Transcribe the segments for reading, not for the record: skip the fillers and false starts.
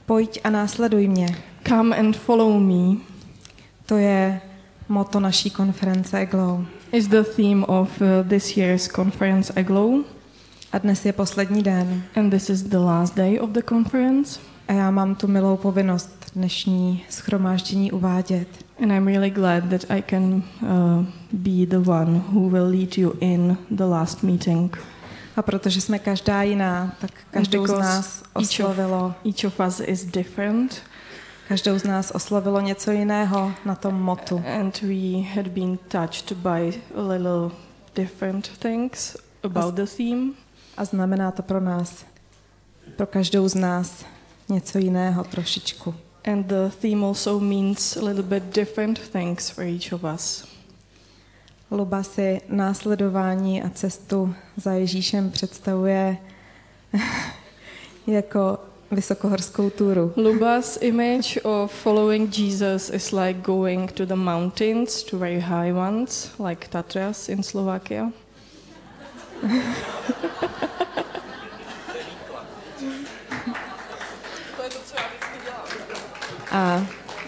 Pojď a následuj mě. Come and follow me To je motto naší konference EGLOW. is the theme of this year's conference EGLOW. A dnes je poslední den. And this is the last day of the conference. A já mám tu milou povinnost dnešní shromáždění uvádět. And I'm really glad that I can be the one who will lead you in the last meeting. A protože jsme každá jiná, tak každou z nás oslovilo. Each of us is different. Každou z nás oslovilo něco jiného na tom motu. And we had been touched by a little different things about the theme. A znamená to pro nás, pro každou z nás něco jiného trošičku. And the theme also means a little bit different things for each of us. Luba si následování a cestu za Ježíšem představuje jako vysokohorskou túru. Luba's image of following Jesus is like going to the mountains, to very high ones, like Tatras in Slovakia. A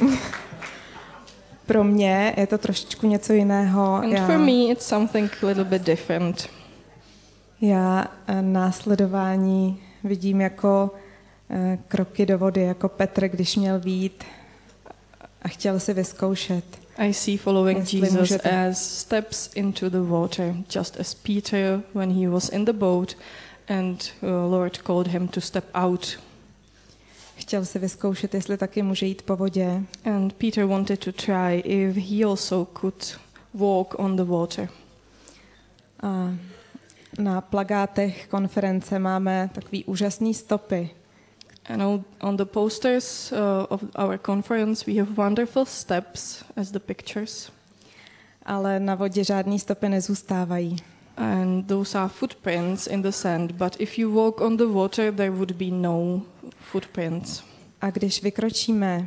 pro mě je to trošičku něco jiného. And for me it's something a little bit different. Já následování vidím jako kroky do vody, jako Petr, když měl vyjít a chtěl si vyzkoušet. I see following Jesus as steps into the water, just as Peter when he was in the boat and Lord called him to step out. Chtěl si vyzkoušet, jestli taky může jít po vodě. And Peter wanted to try if he also could walk on the water. A na plakátech konference máme takový úžasný stopy. And on the posters of our conference we have wonderful steps as the pictures. Ale na vodě žádný stopy nezůstávají. And those are footprints in the sand, but if you walk on the water there would be no footprints. A když vykročíme,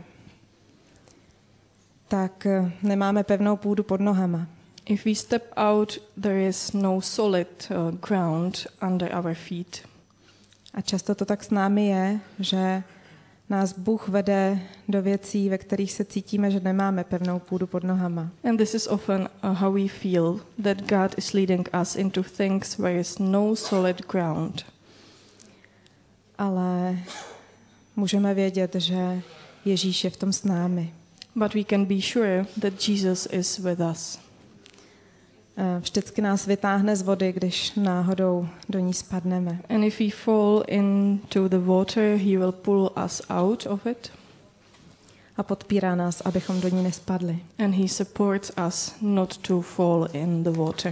tak nemáme pevnou půdu pod nohama. If we step out, there is no solid ground under our feet. A často to tak s námi je, že nás Bůh vede do věcí, ve kterých se cítíme, že nemáme pevnou půdu pod nohama. And this is often how we feel, that God is leading us into things where is no solid ground. Ale můžeme vědět, že Ježíš je v tom s námi. But we can be sure that Jesus is with us. Vždycky nás vytáhne z vody, když náhodou do ní spadneme. And if we fall into the water, he will pull us out of it. A podpírá nás, abychom do ní nespadli. And he supports us not to fall in the water.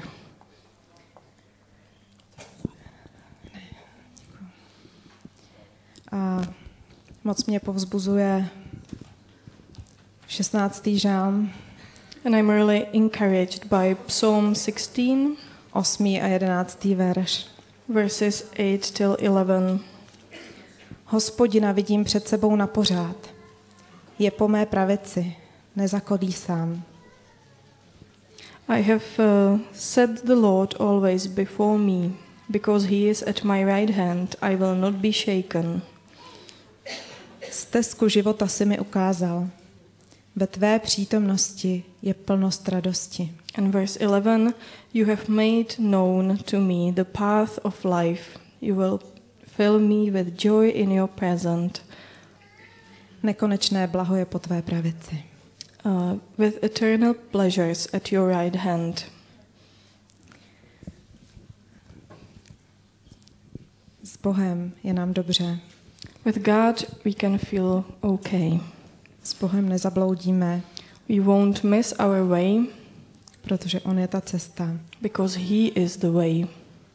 A moc mě povzbuzuje 16. žálm. And I'm really encouraged by Psalm 16, 8. a 11. verš. verses 8 till 11. Hospodina vidím před sebou na pořád. Je po mé pravici, nezakolísám. I have set the Lord always before me, because he is at my right hand, I will not be shaken. Stezku života si mi ukázal. Ve tvé přítomnosti je plnost radosti. And verse 11, you have made known to me the path of life. You will fill me with joy in your presence. Nekonečné blaho je po tvé pravici. With eternal pleasures at your right hand. S Bohem je nám dobře. With God we can feel okay. S Bohem nezabloudíme, We won't miss our way, protože on je ta cesta. because he is the way.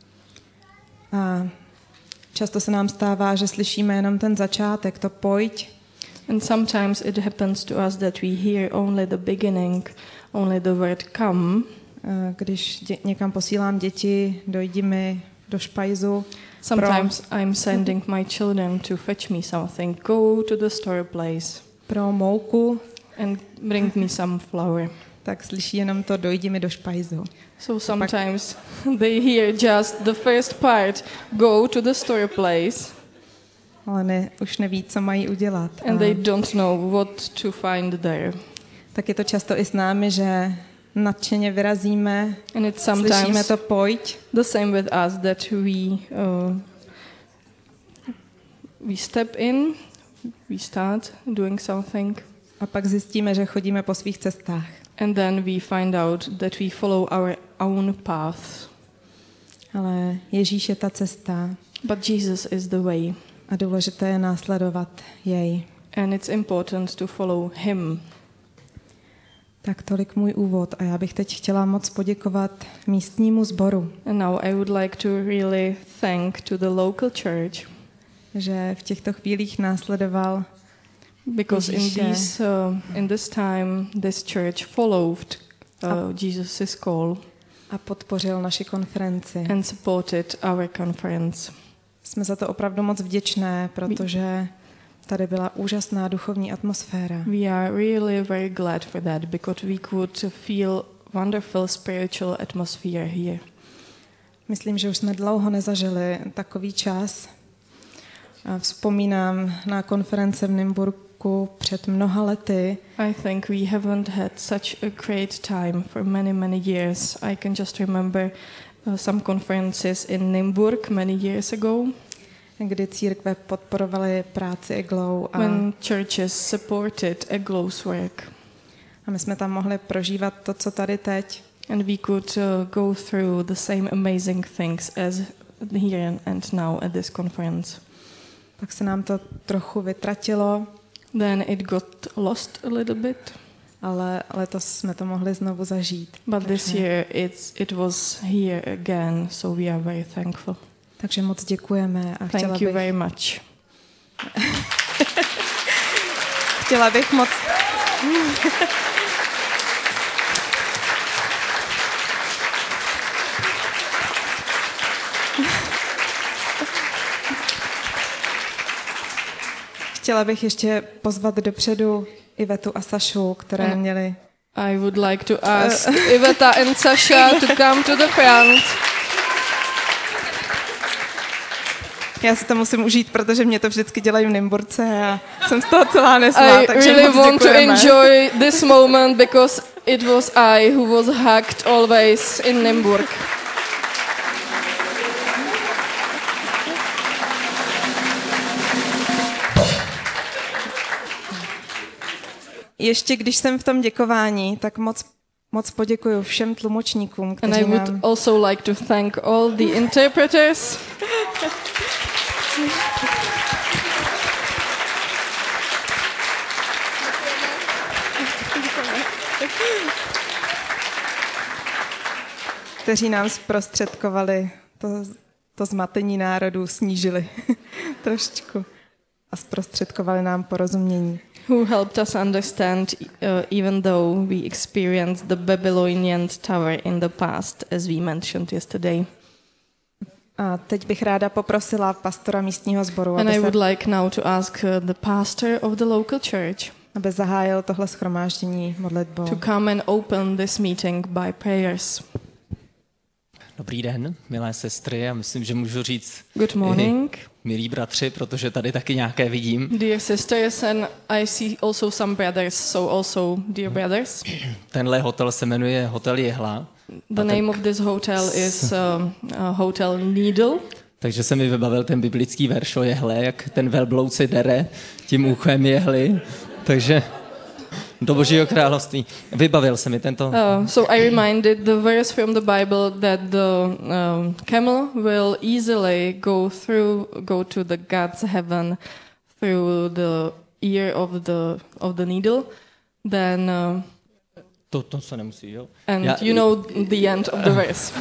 A často se nám stává, že slyšíme jenom ten začátek, to pojď. And sometimes it happens to us that we hear only the beginning, only the word come. Když někam posílám děti, dojdi mi do špajzu. Sometimes I'm sending my children to fetch me something. Go to the store place Pro mouku, and bring me some flour. tak slyší jenom to dojdi mi do špajzu. So sometimes they hear just the first part, go to the store place. ale už neví, co mají udělat. And they don't know what to find there. Tak je to často i s námi, že nadšeně vyrazíme, And it's slyšíme sometimes to pojď. the same with us, that we step in, we start doing something, A pak zjistíme, že chodíme po svých cestách. and then we find out that we follow our own path. Ale Ježíš je ta cesta But Jesus is the way, a důležité je následovat jej. and it's important to follow him. Tak tolik můj úvod a já bych teď chtěla moc poděkovat místnímu sboru, And now I would like to really thank to the local church, že v těchto chvílích následoval because Ježíše. in this time this church followed Jesus' call a podpořil naši konferenci. and supported our conference. Jsme za to opravdu moc vděčné, protože tady byla úžasná duchovní atmosféra. We are really very glad for that, because we could feel wonderful spiritual atmosphere here. Myslím, že už jsme dlouho nezažili takový čas. A vzpomínám na konference v Nymburku před mnoha lety. I think we haven't had such a great time for many, many years. I can just remember some conferences in Nymburk many years ago, Kdy církve podporovaly práci Eglou when churches supported Eglow's work. a my jsme tam mohli prožívat to, co tady teď. And we could go through the same amazing things as here and now at this conference. Pak se nám to trochu vytratilo, Then it got lost a little bit. ale letos jsme to mohli znovu zažít. But this year it was here again, so we are very thankful. Takže moc děkujeme a Thank you very much. chtěla bych moc Chtěla bych ještě pozvat dopředu Ivetu a Sašu, které měli. I would like to ask Iveta and Sasha to come to the front. Já si to musím užít, protože mě to vždycky dělají v Nymburce a jsem z toho celá nesla, I takže really moc want to děkujeme. enjoy this moment because it was I who was hugged always in Nymburk. Ještě když jsem v tom děkování, tak moc poděkuju všem tlumočníkům, And kteří I would nám also like to thank all the interpreters. kteří nám zprostředkovali to zmatení národů, snížili trošičku a zprostředkovali nám porozumění. Who helped us understand even though we experienced the Babylonian tower in the past, as we mentioned yesterday. A teď bych ráda poprosila pastora místního sboru, And I would like now to ask the pastor of the local church aby zahájil tohle shromáždění modlitbou. to come and open this meeting by prayers. Dobrý den, milé sestry, já myslím, že můžu říct Good morning, milí bratři, protože tady taky nějaké vidím. dear sisters, and I see also some brothers, so also dear brothers. Tenhle hotel se jmenuje Hotel Jehla. The name of this hotel is Hotel Needle. Takže se mi vybavil ten biblický verš o jehle, jak ten velbloud si dere tím uchem jehly. Takže do Božího království. Vybavil se mi tento... So I reminded the verse from the Bible that the camel will easily go to the God's heaven through the ear of the needle. Then To se nemusí, jo? and you know the end of the verse.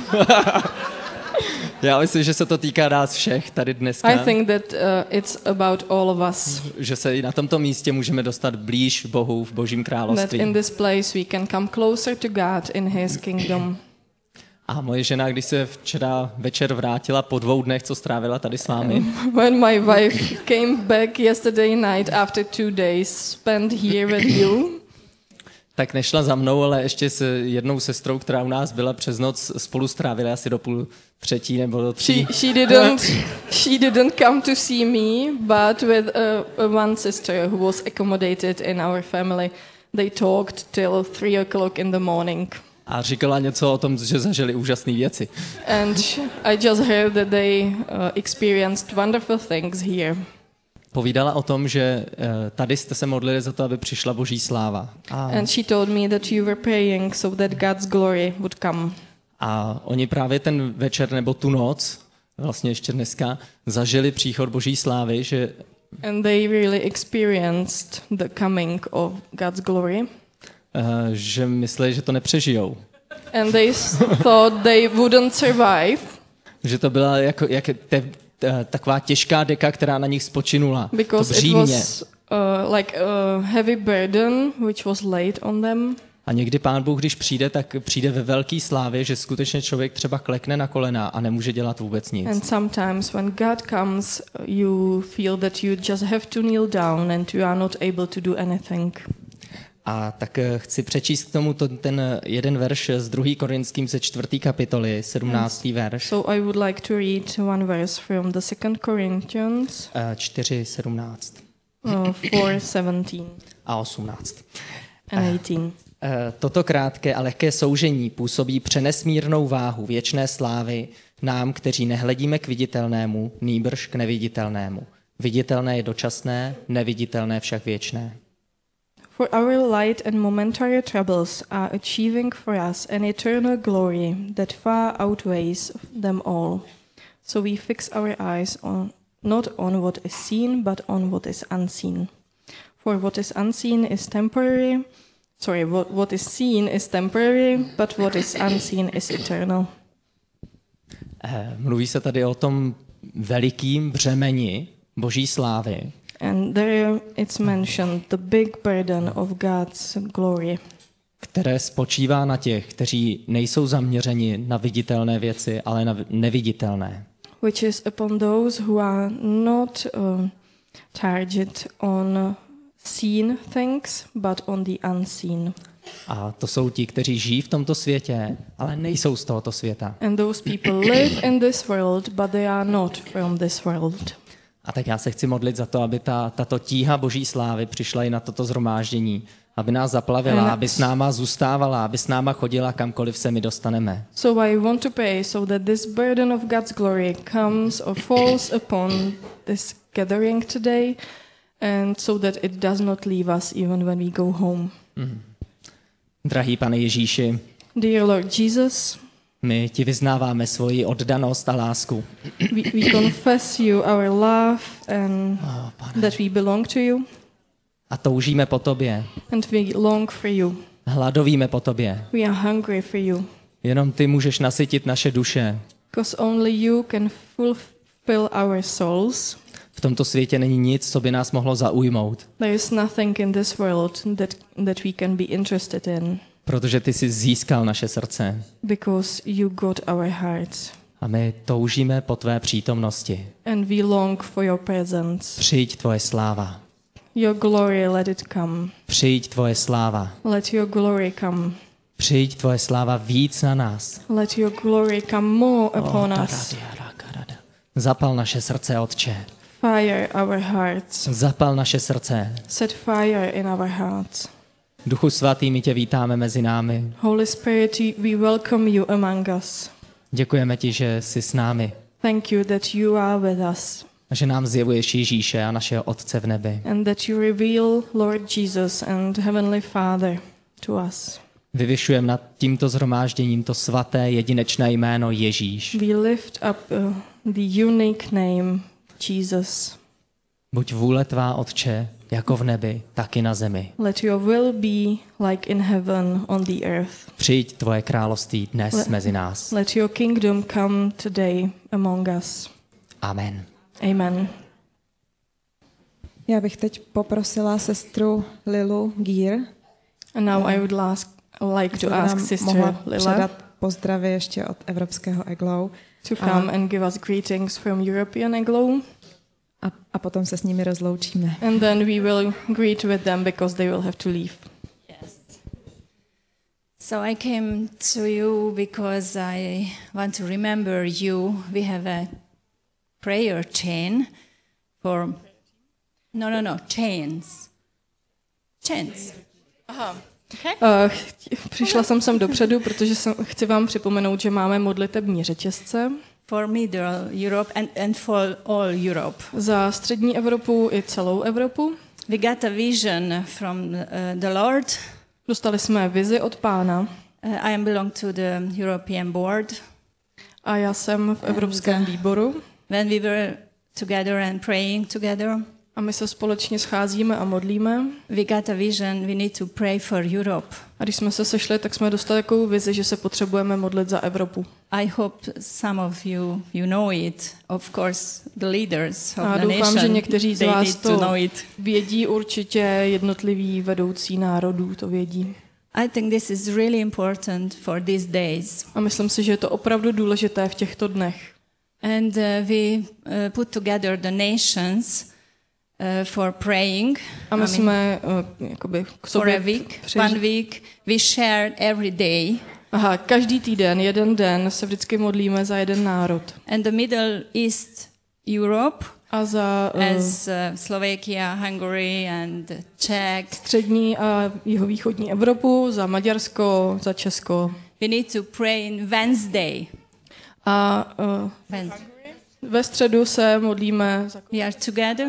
Já myslím, že se to týká nás všech tady dneska. I think that it's about all of us. Že se i na tomto místě můžeme dostat blíž Bohu v Božím That království. in this place we can come closer to God in His kingdom. A moje žena, když se včera večer vrátila po 2 dnech, co strávila tady s vámi, When my wife came back yesterday night after 2 days spent here with you, tak nešla za mnou, ale ještě s jednou sestrou, která u nás byla přes noc, spolu strávila asi do 2:30 nebo do 3. She didn't come to see me, but with one sister who was accommodated in our family, they talked till 3:00 in the morning. A říkala něco o tom, že zažili úžasné věci. And I just heard that they experienced wonderful things here. Povídala o tom, že tady jste se modlili za to, aby přišla Boží sláva. And she told me that you were praying so that God's glory would come. A oni právě ten večer nebo tu noc, vlastně ještě dneska, zažili příchod Boží slávy, že And they really experienced the coming of God's glory. Že mysleli, že to nepřežijou. And they thought they wouldn't survive. Že to byla taková těžká deka, která na nich spočinula. Because to it was like a heavy burden which was laid on them. A někdy Pán Bůh, když přijde, tak přijde ve velké slávě, že skutečně člověk třeba klekne na kolena a nemůže dělat vůbec nic. And sometimes when God comes, you feel that you just have to kneel down and you are not able to do anything. A tak chci přečíst k tomu ten jeden verš z 2. Korinským ze 4. kapitoly, 17. verš. So I would like to read one verse from the 2 Corinthians 4:17. 4:17 a 18. and 18. Toto krátké a lehké soužení působí přenesmírnou váhu věčné slávy nám, kteří nehledíme k viditelnému, nýbrž k neviditelnému. Viditelné je dočasné, neviditelné však věčné. For our light and momentary troubles are achieving for us an eternal glory that far outweighs them all. So we fix our eyes not on what is seen, but on what is unseen. For what is unseen is temporary. What is seen is temporary, but what is unseen is eternal. Mluví se tady o tom velikým břemeni Boží slávy. And there it's mentioned the big burden of God's glory, které spočívá na těch, kteří nejsou zaměřeni na viditelné věci, ale na neviditelné. Which is upon those who are not targeted on seen things, but on the unseen. A to jsou ti, kteří žijí v tomto světě, ale nejsou z tohoto světa. And those people live in this world, but they are not from this world. A tak já se chci modlit za to, aby tato tíha Boží slávy přišla i na toto shromáždění, aby nás zaplavila, aby s náma zůstávala, aby s náma chodila kamkoliv se my dostaneme. So I want to pray so that this burden of God's glory comes or falls upon this gathering today, and so that it does not leave us even when we go home. Drahý Pane Ježíši, dear Lord Jesus, my ti vyznáváme svoji oddanost a lásku. We confess you our love and that we belong to you. A toužíme po tobě. And we long for you. Hladovíme po tobě. We are hungry for you. Jenom ty můžeš nasytit naše duše. Because only you can fulfill our souls. V tomto světě není nic, co by nás mohlo zaujmout. There is nothing in this world that we can be interested in. Protože ty jsi získal naše srdce. Because you got our hearts. A my toužíme po tvé přítomnosti. And we long for your presence. Přijď tvoje sláva. Your glory, let it come. Přijď tvoje sláva. Let your glory come. Přijď tvoje sláva víc na nás. Let your glory come more upon us. Zapal naše srdce, Otče. Fire our hearts. Zapal naše srdce. Set fire in our hearts. Duchu svatý, my tě vítáme mezi námi. Holy Spirit, we welcome you among us. Děkujeme ti, že jsi s námi. Thank you that you are with us. A že nám zjevuješ Ježíše a našeho Otce v nebi. And that you reveal Lord Jesus and Heavenly Father to us. Vyvyšujeme nad tímto shromážděním to svaté jedinečné jméno Ježíš. We lift up the unique name Jesus. Buď vůle tvá, Otče, jako v nebi, tak i na zemi. Let your will be like in heaven on the earth. Přijď tvoje království dnes mezi nás. Let your kingdom come today among us. Amen. Amen. Já bych teď poprosila sestru Lilu Gír. And now I would like to ask Sister Lila předat pozdravy ještě od Evropského EGLOW. to come and give us greetings from European EGLOW. A potom se s nimi rozloučíme. And then we will greet with them because they will have to leave. Yes. So I came to you because I want to remember you. We have a prayer chain for... No, chains. Chains. Aha. Okay. Přišla jsem sem dopředu, protože chci vám připomenout, že máme modlitební řetězce. For Middle Europe and for all Europe. Za střední Evropu i celou Evropu. We got a vision from the Lord. Dostali jsme vizi od Pána. I belong to the European board. A já jsem v Evropském výboru. When we were together and praying together, A my se společně scházíme a modlíme. we got a vision we need to pray for Europe. A když jsme se sešli, tak jsme dostali takovou vizi, že se potřebujeme modlit za Evropu. I hope some of you know it. Of course, the leaders of A the doufám, že nation, někteří z they vás need to to know it. vědí, určitě jednotliví vedoucí národů to vědí. I think this is really important for these days. A myslím si, že je to opravdu důležité v těchto dnech. And we put together the nations for praying. A my jsme jakoby k For sobě a week, 1 week, we shared every day. Aha, každý týden, jeden den se vždycky modlíme za jeden národ. And the Middle East Europe, A za as Slovakia, Hungary and Czech, střední a jihovýchodní Evropu, za Maďarsko, za Česko. we need to pray in Wednesday. A ve středu se modlíme za, We are together.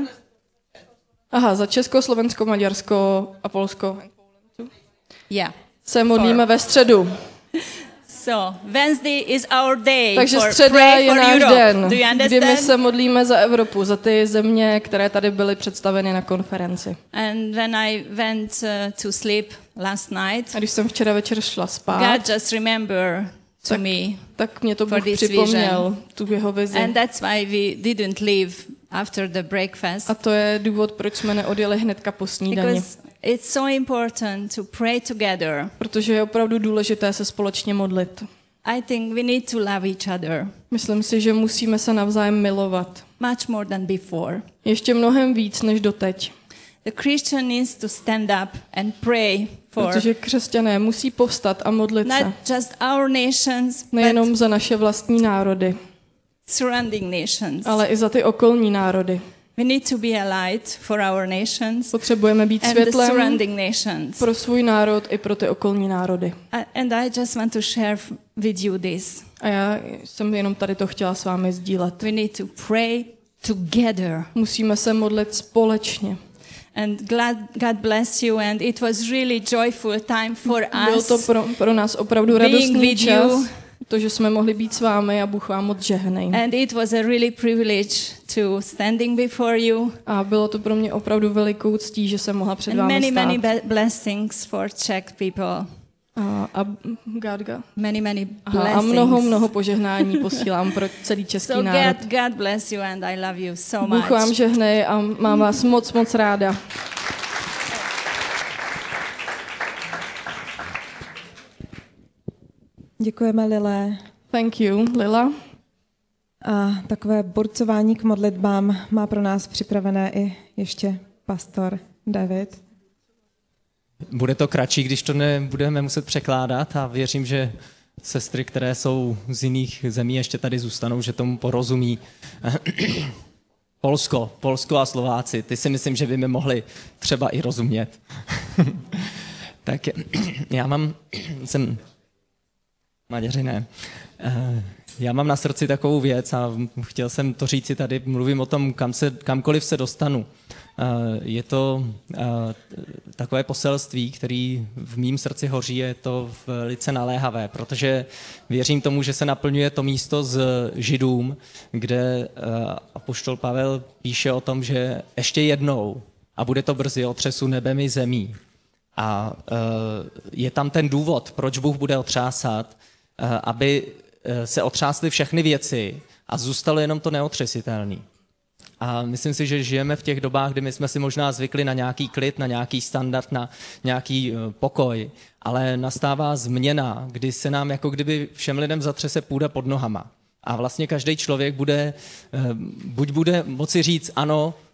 za Česko, Slovensko, Maďarsko a Polsko. Yeah. Se modlíme ve středu. So Wednesday is our day Takže for středa pray je for náš Europe. den, Do you kdy my understand? se modlíme za Evropu, za ty země, které tady byly představeny na konferenci. And when I went to sleep last night, A když jsem včera večer šla spát, God just remember to me. tak mě to for Bůh this připomněl, tu jeho vizi. And that's why we didn't leave after the breakfast. A to je důvod, proč jsme neodjeli hnedka po snídani. Because it's so important to pray together. Protože je opravdu důležité se společně modlit. I think we need to love each other Myslím si, že musíme se navzájem milovat. much more than before. Ještě mnohem víc než doteď. The Christian needs to stand up and pray for Protože křesťané musí povstat a modlit se. not just our nations, Nejenom but za naše vlastní národy, surrounding nations. ale i za ty okolní národy. We need to be a light for our nations Potřebujeme být and the světlem surrounding nations. pro svůj národ i pro ty okolní národy. And I just want to share with you this. A já jsem jenom tady to chtěla s vámi sdílet. We need to pray together. Musíme se modlit společně. And God bless you. And it was really joyful time for Byl to us. pro nás opravdu being radostný with čas, you. to, že jsme mohli být s vámi a Bůh vám moc žehnej. And it was a really privilege to standing before you. A bylo to pro mě opravdu velikou ctí, že jsem mohla před And vámi many stát. blessings for Czech people. A God. Many Aha, a blessings. mnoho požehnání posílám pro celý český So národ. God bless you and I love you so Bůh vám much. žehnej a mám vás moc ráda. Děkujeme, Lile. Thank you, Lila. A takové burcování k modlitbám má pro nás připravené i ještě pastor David. Bude to kratší, když to nebudeme muset překládat a věřím, že sestry, které jsou z jiných zemí, ještě tady zůstanou, že tomu porozumí. Polsko a Slováci, ty si myslím, že by mi mohli třeba i rozumět. Tak jsem Maďaři ne. Já mám na srdci takovou věc a chtěl jsem to říci tady, mluvím o tom, kamkoliv se dostanu. Je to takové poselství, který v mým srdci hoří, je to velice naléhavé, protože věřím tomu, že se naplňuje to místo s Židům, kde apoštol Pavel píše o tom, že ještě jednou, a bude to brzy, otřesu nebem i zemí. A je tam ten důvod, proč Bůh bude otřásat, aby se otřásly všechny věci a zůstalo jenom to neotřesitelné. A myslím si, že žijeme v těch dobách, kdy my jsme si možná zvykli na nějaký klid, na nějaký standard, na nějaký pokoj, ale nastává změna, kdy se nám jako kdyby všem lidem zatřese půda pod nohama. A vlastně každý člověk buď bude moci říct ano,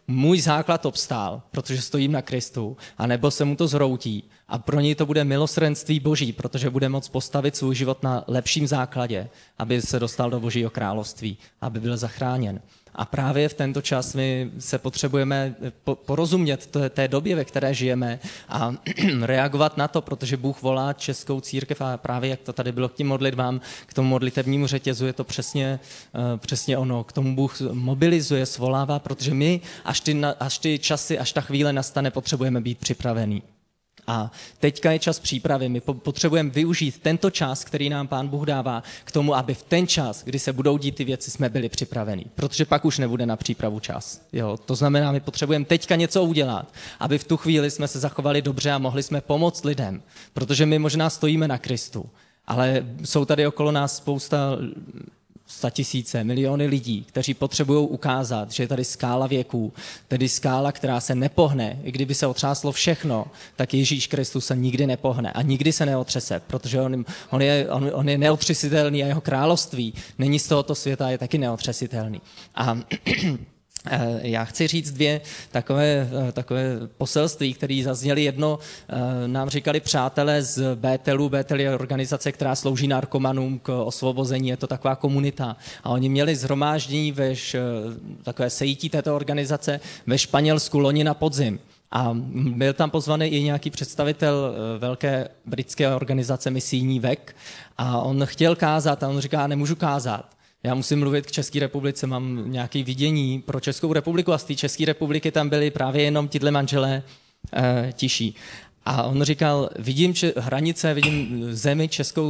můj základ obstál, protože stojím na Kristu, anebo se mu to zhroutí a pro něj to bude milosrdenství Boží, protože bude moct postavit svůj život na lepším základě, aby se dostal do Božího království, aby byl zachráněn. A právě v tento čas my se potřebujeme porozumět té době, ve které žijeme a reagovat na to, protože Bůh volá českou církev a právě jak to tady bylo k tím modlitbám, k tomu modlitevnímu řetězu, je to přesně ono. K tomu Bůh mobilizuje, svolává, protože my, až ty časy, až ta chvíle nastane, potřebujeme být připravení. A teďka je čas přípravy. My potřebujeme využít tento čas, který nám Pán Bůh dává, k tomu, aby v ten čas, kdy se budou dít ty věci, jsme byli připraveni. Protože pak už nebude na přípravu čas. Jo? To znamená, my potřebujeme teďka něco udělat, aby v tu chvíli jsme se zachovali dobře a mohli jsme pomoct lidem. Protože my možná stojíme na Kristu, ale jsou tady okolo nás spousta 100 000, miliony lidí, kteří potřebují ukázat, že je tady skála věků, tedy skála, která se nepohne. I kdyby se otřáslo všechno, tak Ježíš Kristus se nikdy nepohne a nikdy se neotřese, protože on je neotřesitelný a jeho království není z tohoto světa, je taky neotřesitelný. A já chci říct dvě takové poselství, které zazněly. Jedno nám říkali přátelé z Bételu. Bétel je organizace, která slouží narkomanům k osvobození, je to taková komunita. A oni měli shromáždění takové sejítí této organizace ve Španělsku loni na podzim. A byl tam pozvaný i nějaký představitel velké britské organizace misijní VEC a on chtěl kázat a on říká, nemůžu kázat. Já musím mluvit k České republice, mám nějaké vidění pro Českou republiku a z té České republiky tam byli právě jenom tihle manželé tiší. A on říkal, vidím hranice, vidím zemi,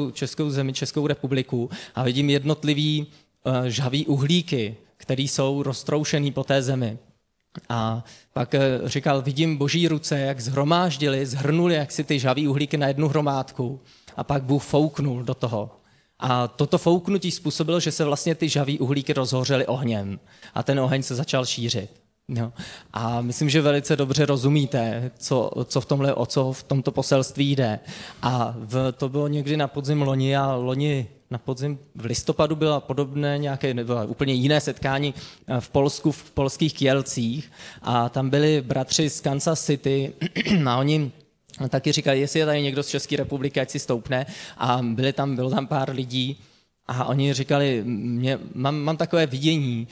Českou republiku a vidím jednotlivý žhavý uhlíky, které jsou roztroušený po té zemi. A pak říkal, vidím Boží ruce, jak zhrnuli jak si ty žhavý uhlíky na jednu hromádku a pak Bůh fouknul do toho. A toto fouknutí způsobilo, že se vlastně ty žhavý uhlíky rozhořely ohněm a ten oheň se začal šířit. No. A myslím, že velice dobře rozumíte, o co v tomto poselství jde. A to bylo někdy na podzim loni a loni na podzim v listopadu bylo podobné nějaké, nebo úplně jiné setkání v Polsku, v polských Kielcích a tam byli bratři z Kansas City a oni taky říkali, jestli je tady někdo z České republiky, ať si stoupne a bylo tam pár lidí a oni říkali, mám takové vidění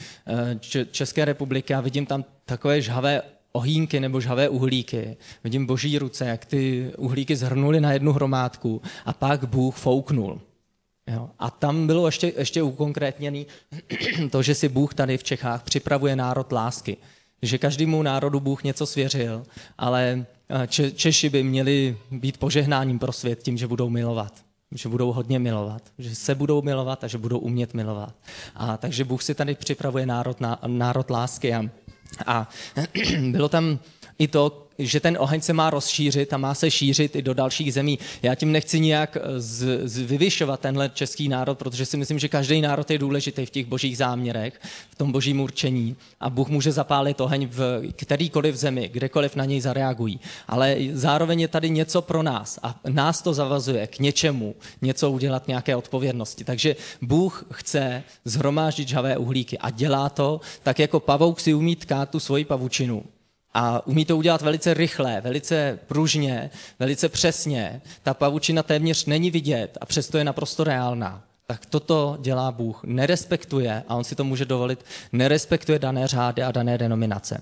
České republiky a vidím tam takové žhavé ohýnky nebo žhavé uhlíky. Vidím Boží ruce, jak ty uhlíky zhrnuly na jednu hromádku a pak Bůh fouknul. Jo. A tam bylo ještě ukonkrétněný to, že si Bůh tady v Čechách připravuje národ lásky. Že každému národu Bůh něco svěřil, ale Češi by měli být požehnáním pro svět tím, že budou milovat. Že budou hodně milovat. Že se budou milovat a že budou umět milovat. A takže Bůh si tady připravuje národ lásky. A bylo tam i to, že ten oheň se má rozšířit a má se šířit i do dalších zemí. Já tím nechci nijak vyvyšovat tenhle český národ, protože si myslím, že každý národ je důležitý v těch božích záměrech, v tom božím určení a Bůh může zapálit oheň v kterýkoliv zemi, kdekoliv na něj zareagují. Ale zároveň je tady něco pro nás a nás to zavazuje k něčemu, něco udělat, nějaké odpovědnosti. Takže Bůh chce shromáždit žhavé uhlíky a dělá to tak, jako pavouk si umí tkát tu svoji pavučinu. A umí to udělat velice rychle, velice pružně, velice přesně. Ta pavučina téměř není vidět a přesto je naprosto reálná. Tak toto dělá Bůh. Nerespektuje, a on si to může dovolit, nerespektuje dané řády a dané denominace.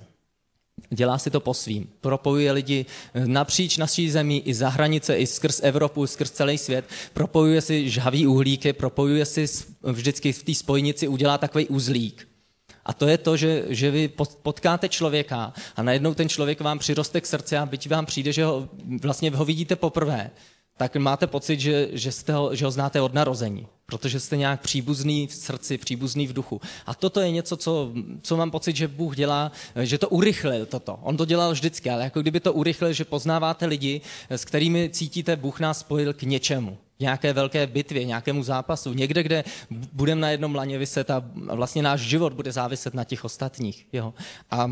Dělá si to po svým. Propojuje lidi napříč naší zemí i za hranice, i skrz Evropu, skrz celý svět. Propojuje si žhavý uhlíky, propojuje si vždycky v té spojnici, udělá takový uzlík. A to je to, že vy potkáte člověka a najednou ten člověk vám přiroste k srdci a byť vám přijde, že ho vidíte poprvé, tak máte pocit, že ho znáte od narození, protože jste nějak příbuzný v srdci, příbuzný v duchu. A toto je něco, co mám pocit, že Bůh dělá, že to urychlil toto. On to dělal vždycky, ale jako kdyby to urychlil, že poznáváte lidi, s kterými cítíte, Bůh nás spojil k něčemu. Nějaké velké bitvě, nějakému zápasu, někde, kde budeme na jednom laně viset a vlastně náš život bude záviset na těch ostatních. Jo. A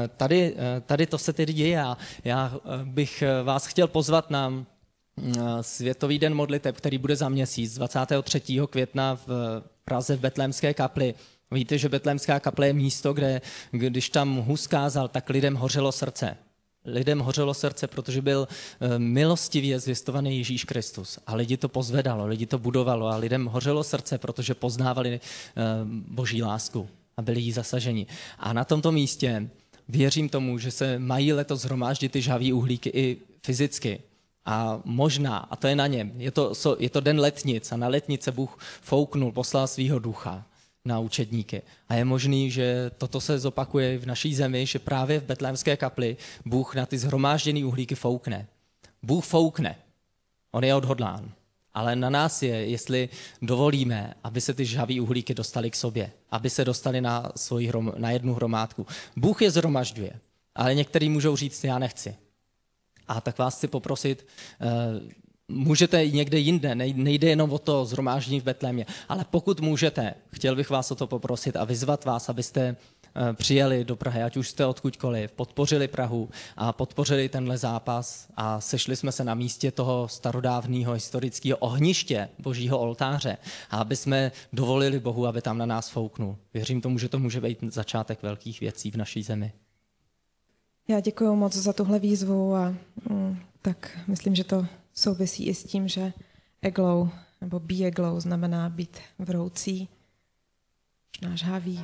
tady to se tedy děje a já bych vás chtěl pozvat na Světový den modliteb, který bude za měsíc, 23. května v Praze v Betlémské kapli Víte, že Betlémská kaple je místo, kde když tam Hus kázal, tak lidem hořelo srdce. Lidem hořelo srdce, protože byl milostivě zvěstovaný Ježíš Kristus. A lidi to pozvedalo, lidi to budovalo a lidem hořelo srdce, protože poznávali Boží lásku a byli jí zasaženi. A na tomto místě věřím tomu, že se mají letos shromáždit ty žhavý uhlíky i fyzicky. A možná, a to je na něm, je to den letnic a na letnice Bůh fouknul, poslal svýho ducha na učedníky. A je možný, že toto se zopakuje v naší zemi, že právě v Betlémské kapli Bůh na ty shromážděný uhlíky foukne. Bůh foukne, on je odhodlán. Ale na nás je, jestli dovolíme, aby se ty žhavý uhlíky dostali k sobě, aby se dostali na jednu hromádku. Bůh je shromažďuje, ale některý můžou říct, já nechci. A tak vás chci poprosit, můžete i někde jinde, nejde jenom o to shromáždění v Betlémě, ale pokud můžete, chtěl bych vás o to poprosit a vyzvat vás, abyste přijeli do Prahy, ať už jste odkudkoliv, podpořili Prahu a podpořili tenhle zápas a sešli jsme se na místě toho starodávného historického ohniště Božího oltáře a aby jsme dovolili Bohu, aby tam na nás fouknul. Věřím tomu, že to může být začátek velkých věcí v naší zemi. Já děkuji moc za tuhle výzvu a tak myslím, že to souvisí i s tím, že aglow, nebo be aglow znamená být vroucí, možná žhavý.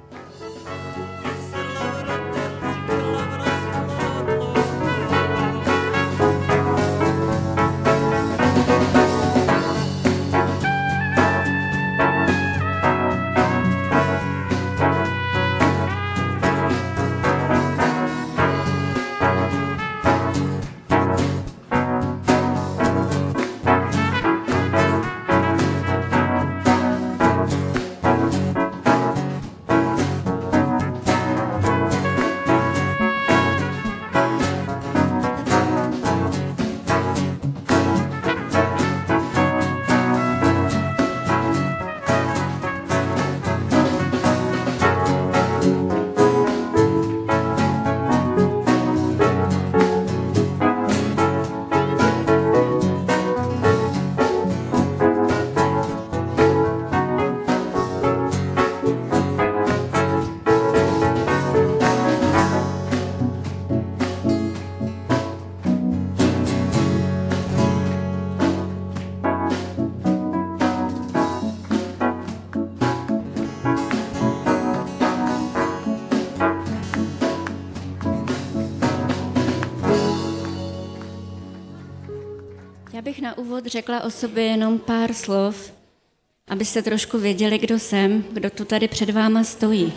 Já bych na úvod řekla o sobě jenom pár slov, abyste trošku věděli, kdo jsem, kdo tu tady před váma stojí.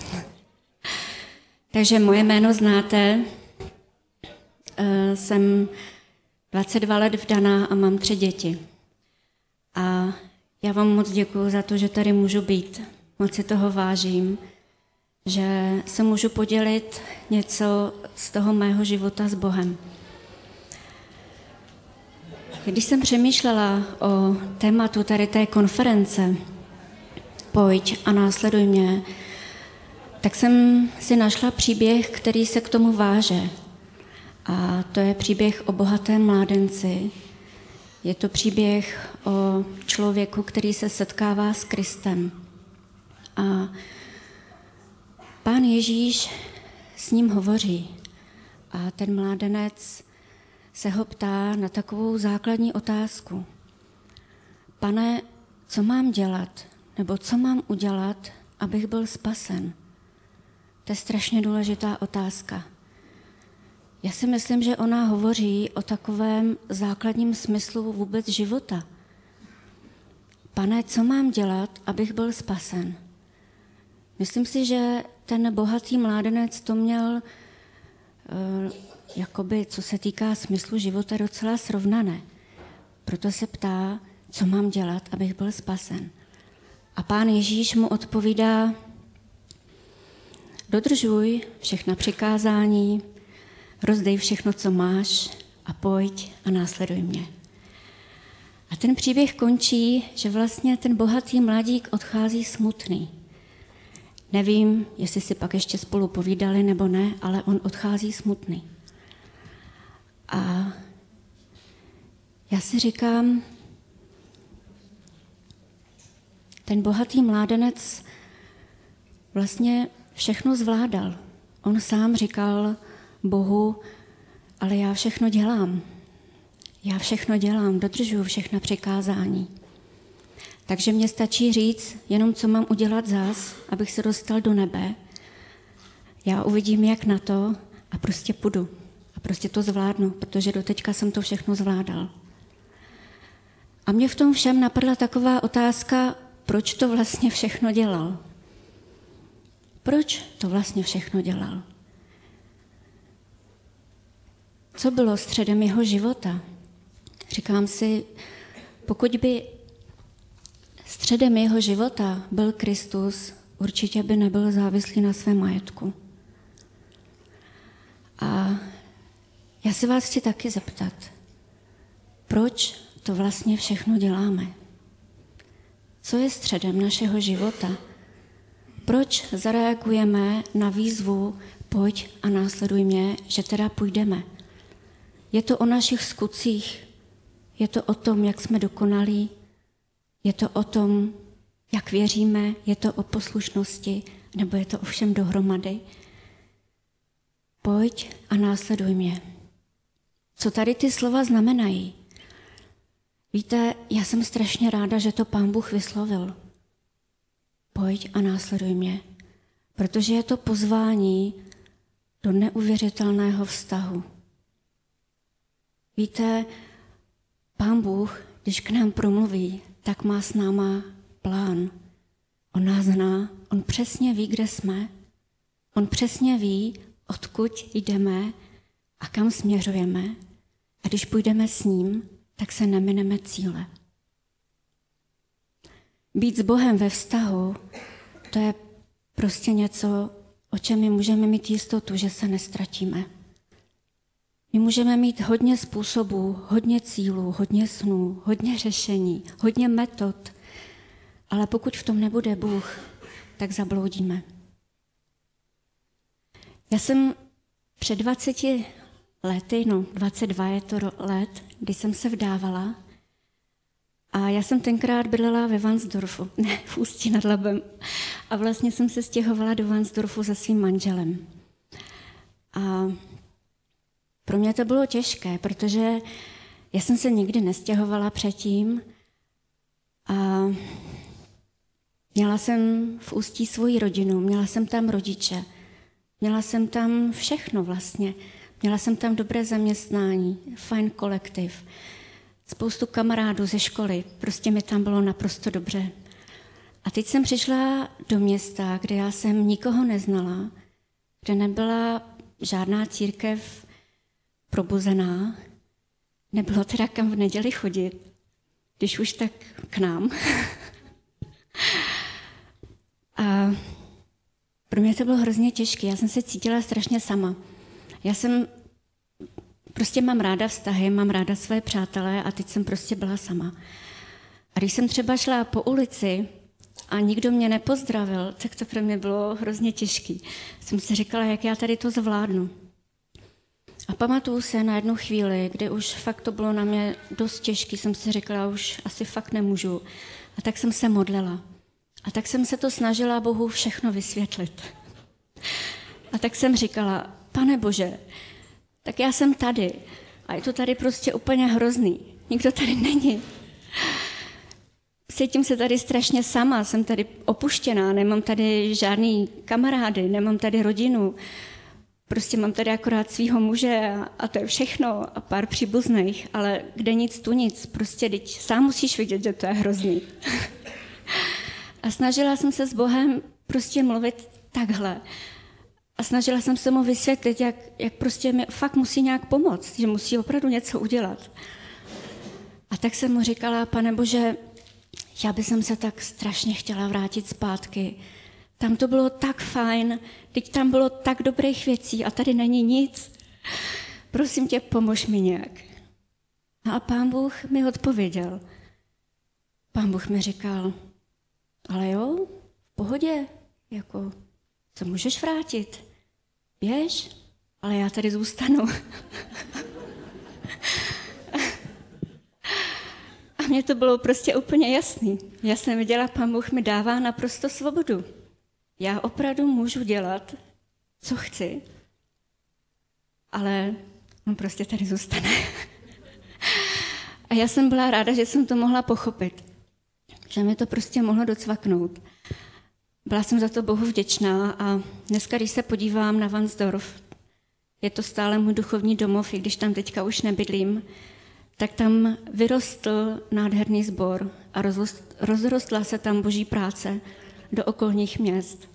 Takže moje jméno znáte, jsem 22 let vdaná a mám 3 děti. A já vám moc děkuju za to, že tady můžu být. Moc si toho vážím, že se můžu podělit něco z toho mého života s Bohem. Když jsem přemýšlela o tématu tady té konference Pojď a následuj mě, tak jsem si našla příběh, který se k tomu váže. A to je příběh o bohatém mládenci. Je to příběh o člověku, který se setkává s Kristem. A Pán Ježíš s ním hovoří. A ten mládenec se ho ptá na takovou základní otázku. Pane, co mám dělat? Nebo co mám udělat, abych byl spasen? To je strašně důležitá otázka. Já si myslím, že ona hovoří o takovém základním smyslu vůbec života. Pane, co mám dělat, abych byl spasen? Myslím si, že ten bohatý mládenec to měl jakoby, co se týká smyslu života, docela srovnané. Proto se ptá, co mám dělat, abych byl spasen. A Pán Ježíš mu odpovídá, dodržuj všechna přikázání, rozdej všechno, co máš a pojď a následuj mě. A ten příběh končí, že vlastně ten bohatý mladík odchází smutný. Nevím, jestli si pak ještě spolu povídali nebo ne, ale on odchází smutný. A já si říkám, ten bohatý mládenec vlastně všechno zvládal. On sám říkal Bohu, ale já všechno dělám. Já všechno dělám, dodržuju všechna přikázání. Takže mně stačí říct jenom, co mám udělat zas, abych se dostal do nebe. Já uvidím, jak na to a prostě půjdu. A prostě to zvládnu, protože doteďka jsem to všechno zvládal. A mě v tom všem napadla taková otázka, proč to vlastně všechno dělal. Proč to vlastně všechno dělal? Co bylo středem jeho života? Říkám si, pokud by středem jeho života byl Kristus, určitě by nebyl závislý na svém majetku. A já se vás chci taky zeptat, proč to vlastně všechno děláme? Co je středem našeho života? Proč zareagujeme na výzvu pojď a následuj mě, že teda půjdeme? Je to o našich skutcích, je to o tom, jak jsme dokonalí, je to o tom, jak věříme, je to o poslušnosti, nebo je to o všem dohromady? Pojď a následuj mě. Co tady ty slova znamenají? Víte, já jsem strašně ráda, že to Pán Bůh vyslovil. Pojď a následuj mě, protože je to pozvání do neuvěřitelného vztahu. Víte, Pán Bůh, když k nám promluví, tak má s náma plán. On nás zná, on přesně ví, kde jsme, on přesně ví, odkud jdeme a kam směřujeme. A když půjdeme s ním, tak se nemineme cíle. Být s Bohem ve vztahu, to je prostě něco, o čem my můžeme mít jistotu, že se nestratíme. My můžeme mít hodně způsobů, hodně cílů, hodně snů, hodně řešení, hodně metod, ale pokud v tom nebude Bůh, tak zabloudíme. Já jsem před 20 lety, 22 je to let, kdy jsem se vdávala a já jsem tenkrát bydlela ve Varnsdorfu, ne, v Ústí nad Labem. A vlastně jsem se stěhovala do Varnsdorfu se svým manželem. A pro mě to bylo těžké, protože já jsem se nikdy nestěhovala předtím a měla jsem v Ústí svoji rodinu, měla jsem tam rodiče, měla jsem tam všechno vlastně. Měla jsem tam dobré zaměstnání, fajn kolektiv, spoustu kamarádů ze školy, prostě mi tam bylo naprosto dobře. A teď jsem přišla do města, kde já jsem nikoho neznala, kde nebyla žádná církev probuzená, nebylo teda kam v neděli chodit, když už tak k nám. A pro mě to bylo hrozně těžké, já jsem se cítila strašně sama. Já jsem prostě mám ráda vztahy, mám ráda své přátelé a teď jsem prostě byla sama. A když jsem třeba šla po ulici a nikdo mě nepozdravil, tak to pro mě bylo hrozně těžký. Jsem si říkala, jak já tady to zvládnu. A pamatuju se na jednu chvíli, kdy už fakt to bylo na mě dost těžký, jsem si říkala, už asi fakt nemůžu. A tak jsem se modlila. A tak jsem se to snažila Bohu všechno vysvětlit. A tak jsem říkala, Pane Bože, tak já jsem tady a je to tady prostě úplně hrozný. Nikdo tady není. Cítím se tady strašně sama, jsem tady opuštěná, nemám tady žádný kamarády, nemám tady rodinu. Prostě mám tady akorát svýho muže a to je všechno a pár příbuzných, ale kde nic, tu nic. Prostě teď sám musíš vidět, že to je hrozný. A snažila jsem se s Bohem prostě mluvit takhle. A snažila jsem se mu vysvětlit, jak prostě mi fakt musí nějak pomoct, že musí opravdu něco udělat. A tak jsem mu říkala, Pane Bože, já bych se tak strašně chtěla vrátit zpátky. Tam to bylo tak fajn, teď tam bylo tak dobrých věcí a tady není nic. Prosím tě, pomož mi nějak. A Pán Bůh mi odpověděl. Pán Bůh mi říkal, ale jo, v pohodě, jako se můžeš vrátit. Běž, ale já tady zůstanu. A mně to bylo prostě úplně jasný. Já jsem viděla, Pán Bůh mi dává naprosto svobodu. já opravdu můžu dělat, co chci, ale on prostě tady zůstane. A já jsem byla ráda, že jsem to mohla pochopit, že mi to prostě mohlo docvaknout. Byla jsem za to Bohu vděčná a dneska, když se podívám na Varnsdorf, je to stále můj duchovní domov, i když tam teďka už nebydlím, tak tam vyrostl nádherný sbor a rozrostla se tam Boží práce do okolních měst.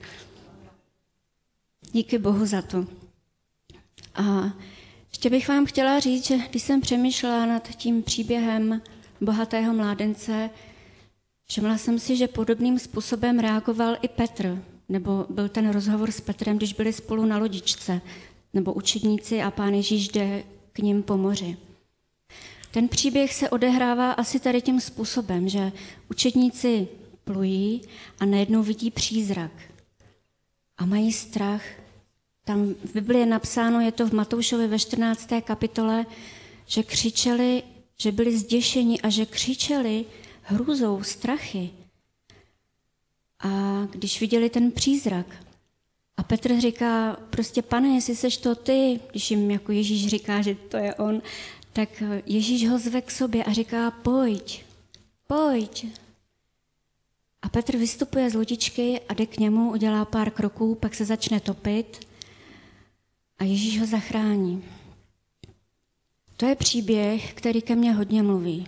Díky Bohu za to. A ještě bych vám chtěla říct, že když jsem přemýšlela nad tím příběhem bohatého mládence, všimla jsem si, že podobným způsobem reagoval i Petr, nebo byl ten rozhovor s Petrem, když byli spolu na lodičce, nebo učedníci a Pán Ježíš jde k nim po moři. Ten příběh se odehrává asi tady tím způsobem, že učedníci plují a najednou vidí přízrak a mají strach. Tam v Biblii je napsáno, je to v Matoušovi ve 14. kapitole, že křičeli, že byli zděšeni a že křičeli hrůzou, strachy. A když viděli ten přízrak, a Petr říká, prostě Pane, jestli seš to ty, když jim jako Ježíš říká, že to je on, tak Ježíš ho zve k sobě a říká, pojď. A Petr vystupuje z lodičky a jde k němu, udělá pár kroků, pak se začne topit a Ježíš ho zachrání. To je příběh, který ke mně hodně mluví.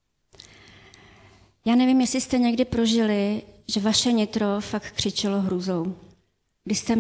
Já nevím, jestli jste někdy prožili, že vaše nitro fakt křičelo hrůzou. Když jste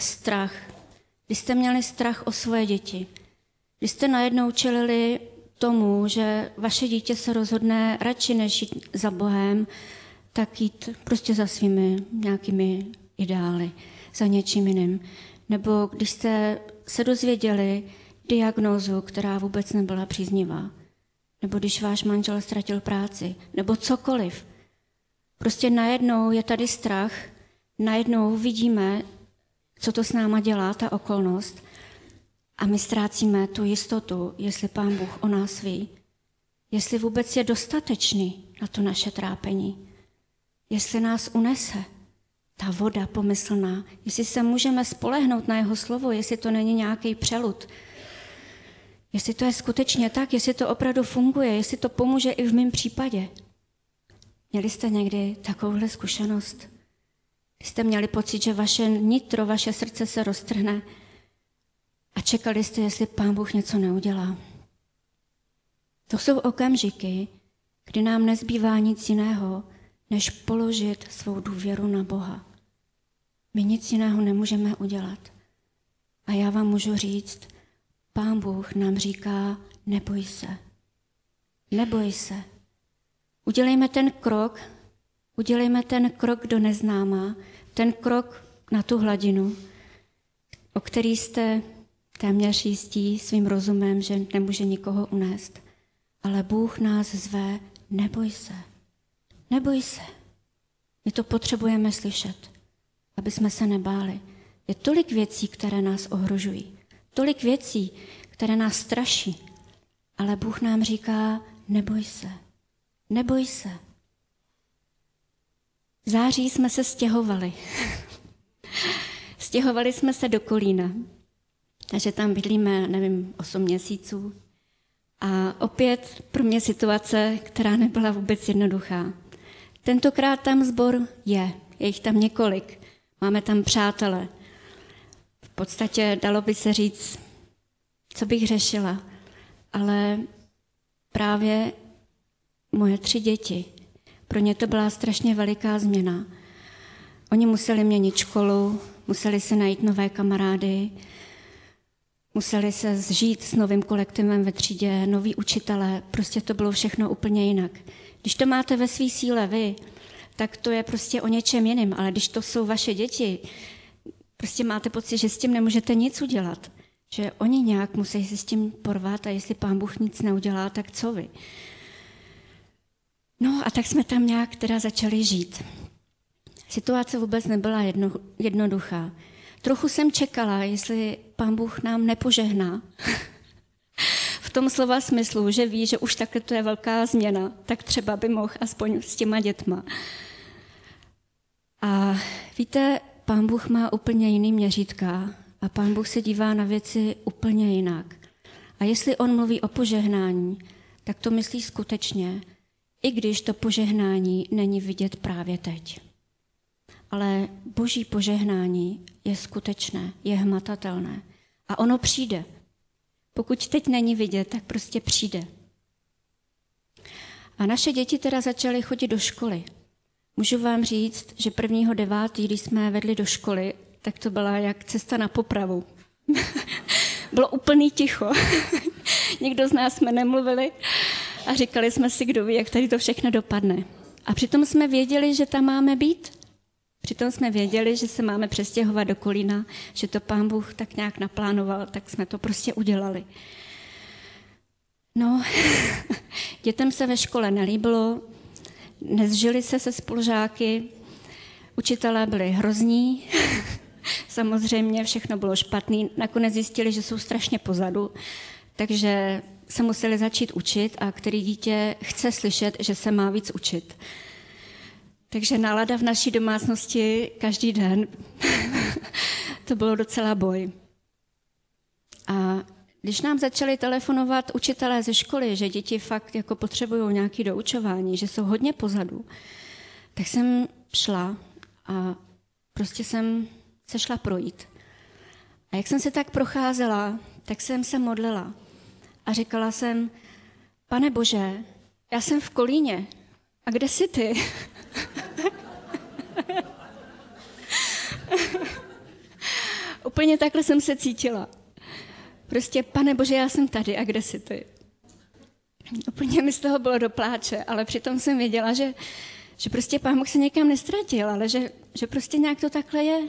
měli strach o svoje děti. Když jste najednou čelili tomu, že vaše dítě se rozhodne radši než jít za Bohem, tak jít prostě za svými nějakými ideály, za něčím jiným. Nebo když jste se dozvěděli diagnózu, která vůbec nebyla příznivá. Nebo když váš manžel ztratil práci. Nebo cokoliv. Prostě najednou je tady strach, najednou vidíme, co to s náma dělá, ta okolnost, a my ztrácíme tu jistotu, jestli Pán Bůh o nás ví, jestli vůbec je dostatečný na to naše trápení, jestli nás unese ta voda pomyslná, jestli se můžeme spolehnout na jeho slovo, jestli to není nějaký přelud, jestli to je skutečně tak, jestli to opravdu funguje, jestli to pomůže i v mém případě. Měli jste někdy takovouhle zkušenost? Jste měli pocit, že vaše nitro, vaše srdce se roztrhne a čekali jste, jestli Pán Bůh něco neudělá. To jsou okamžiky, kdy nám nezbývá nic jiného, než položit svou důvěru na Boha. My nic jiného nemůžeme udělat. A já vám můžu říct, Pán Bůh nám říká, neboj se. Neboj se. Udělejme ten krok do neznáma, ten krok na tu hladinu, o který jste téměř jistí svým rozumem, že nemůže nikoho unést. Ale Bůh nás zve, neboj se. Neboj se. My to potřebujeme slyšet, aby jsme se nebáli. Je tolik věcí, které nás ohrožují. Tolik věcí, které nás straší. Ale Bůh nám říká, neboj se. Neboj se. V září jsme se stěhovali. Stěhovali jsme se do Kolína. Takže tam bydlíme, 8 měsíců. A opět pro mě situace, která nebyla vůbec jednoduchá. Tentokrát tam sbor je jich tam několik. Máme tam přátele. V podstatě dalo by se říct, co bych řešila. Ale právě moje 3 děti, pro ně to byla strašně veliká změna. Oni museli měnit školu, museli se najít nové kamarády, museli se zžít s novým kolektivem ve třídě, noví učitelé, prostě to bylo všechno úplně jinak. Když to máte ve své síle vy, tak to je prostě o něčem jiném, ale když to jsou vaše děti, prostě máte pocit, že s tím nemůžete nic udělat, že oni nějak musí se s tím porvat a jestli Pán Bůh nic neudělá, tak co vy? No a tak jsme tam nějak teda začali žít. Situace vůbec nebyla jednoduchá. Trochu jsem čekala, jestli Pán Bůh nám nepožehná. V tom slova smyslu, že ví, že už takhle to je velká změna, tak třeba by mohl aspoň s těma dětma. A víte, Pán Bůh má úplně jiný měřítka a Pán Bůh se dívá na věci úplně jinak. A jestli on mluví o požehnání, tak to myslí skutečně, i když to požehnání není vidět právě teď. Ale Boží požehnání je skutečné, je hmatatelné a ono přijde. Pokud teď není vidět, tak prostě přijde. A naše děti teda začaly chodit do školy. Můžu vám říct, že 1.9., když jsme vedli do školy, tak to byla jak cesta na popravu. Bylo úplný ticho. Nikdo z nás jsme nemluvili a říkali jsme si, kdo ví, jak tady to všechno dopadne. A přitom jsme věděli, že tam máme být. Přitom jsme věděli, že se máme přestěhovat do Kolína, že to Pán Bůh tak nějak naplánoval, tak jsme to prostě udělali. No, dětem se ve škole nelíbilo, nezžili se spolužáky, učitelé byli hrozní, samozřejmě všechno bylo špatný, nakonec zjistili, že jsou strašně pozadu, takže se museli začít učit a který dítě chce slyšet, že se má víc učit. Takže nálada v naší domácnosti každý den, to bylo docela boj. A když nám začali telefonovat učitelé ze školy, že děti fakt jako potřebují nějaké doučování, že jsou hodně pozadu, tak jsem šla a prostě jsem se šla projít. A jak jsem se tak procházela, tak jsem se modlila a říkala jsem, Pane Bože, já jsem v Kolíně, a kde jsi ty? Úplně takhle jsem se cítila. Prostě, Pane Bože, já jsem tady, a kde jsi ty? Úplně mi z toho bylo do pláče, ale přitom jsem věděla, že prostě Pán Bůh se někam nestratil, ale že prostě nějak to takhle je.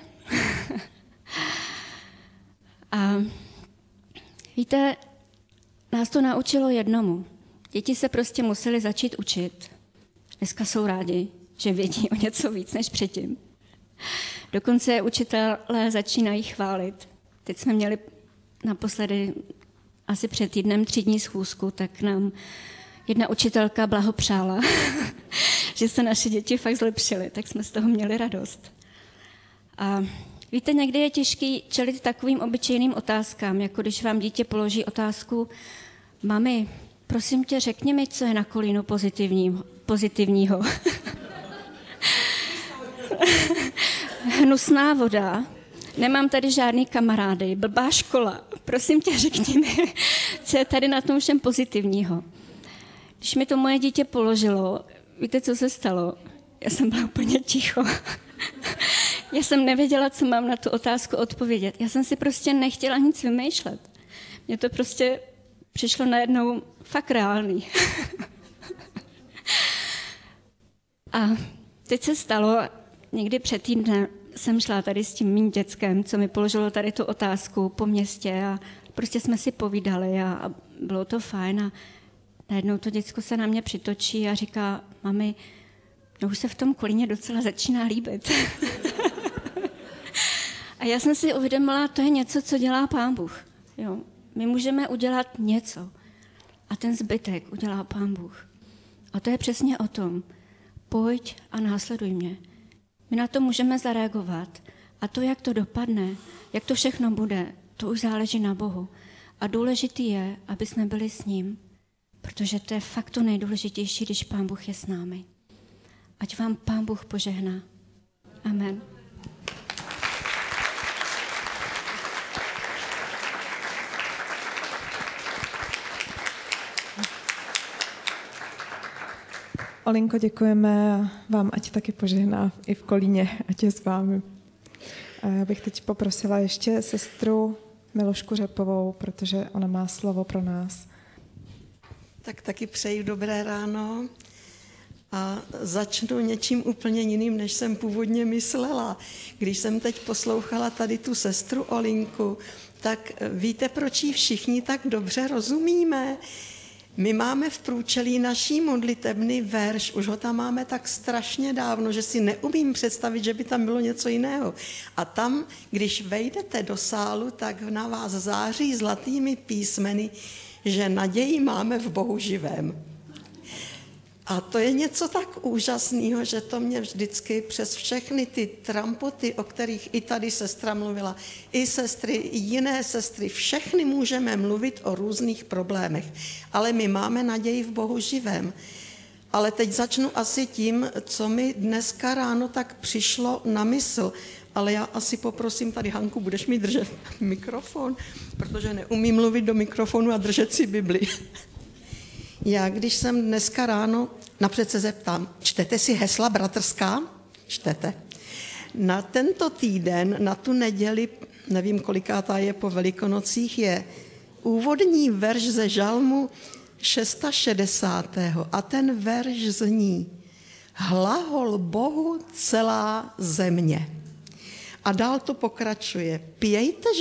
A víte, nás to naučilo jednomu. Děti se prostě museli začít učit. Dneska jsou rádi, že vědí o něco víc než předtím. Dokonce učitelé začínají chválit. Teď jsme měli naposledy asi před týdnem 3 schůzku, tak nám jedna učitelka blahopřála, že se naše děti fakt zlepšily, tak jsme z toho měli radost. A víte, někdy je těžký čelit takovým obyčejným otázkám, jako když vám dítě položí otázku, mami, prosím tě, řekni mi, co je na Kolínu pozitivního. Hnusná voda, nemám tady žádný kamarády, blbá škola, prosím tě, řekni mi, co je tady na tom všem pozitivního. Když mi to moje dítě položilo, víte, co se stalo? Já jsem byla úplně ticho. Já jsem nevěděla, co mám na tu otázku odpovědět. Já jsem si prostě nechtěla nic vymýšlet. Mně to prostě přišlo najednou fakt reálný. A teď se stalo, někdy před týdnem jsem šla tady s tím mým dětskem, co mi položilo tady tu otázku po městě a prostě jsme si povídali a bylo to fajn a najednou to děcko se na mě přitočí a říká, mami, no už se v tom Kolíně docela začíná líbit. A já jsem si uvědomila, to je něco, co dělá Pán Bůh. Jo. My můžeme udělat něco a ten zbytek udělá Pán Bůh. A to je přesně o tom. Pojď a následuj mě. My na to můžeme zareagovat. A to, jak to dopadne, jak to všechno bude, to už záleží na Bohu. A důležitý je, aby jsme byli s ním, protože to je fakt to nejdůležitější, když Pán Bůh je s námi. Ať vám Pán Bůh požehná. Amen. Olinko, děkujeme a vám ať taky požehná i v Kolíně, ať je s vámi. A já bych teď poprosila ještě sestru Milošku Řepovou, protože ona má slovo pro nás. Tak taky přeji dobré ráno a začnu něčím úplně jiným, než jsem původně myslela. Když jsem teď poslouchala tady tu sestru Olinku, tak víte, proč jí všichni tak dobře rozumíme? My máme v průčelí naší modlitebny verš, už ho tam máme tak strašně dávno, že si neumím představit, že by tam bylo něco jiného. A tam, když vejdete do sálu, tak na vás září zlatými písmeny, že naději máme v Bohu živém. A to je něco tak úžasného, že to mě vždycky přes všechny ty trampoty, o kterých i tady sestra mluvila, i sestry, i jiné sestry, všechny můžeme mluvit o různých problémech. Ale my máme naději v Bohu živém. Ale teď začnu asi tím, co mi dneska ráno tak přišlo na mysl. Ale já asi poprosím tady, Hanku, budeš mi držet mikrofon, protože neumím mluvit do mikrofonu a držet si Bibli. Já, když jsem dneska ráno, napřed se zeptám, čtete si hesla bratrská? Čtete. Na tento týden, na tu neděli, nevím, kolikátá je po Velikonocích, je úvodní verš ze žalmu 660. A ten verš zní: Hlahol Bohu celá země. A dál to pokračuje. Pějte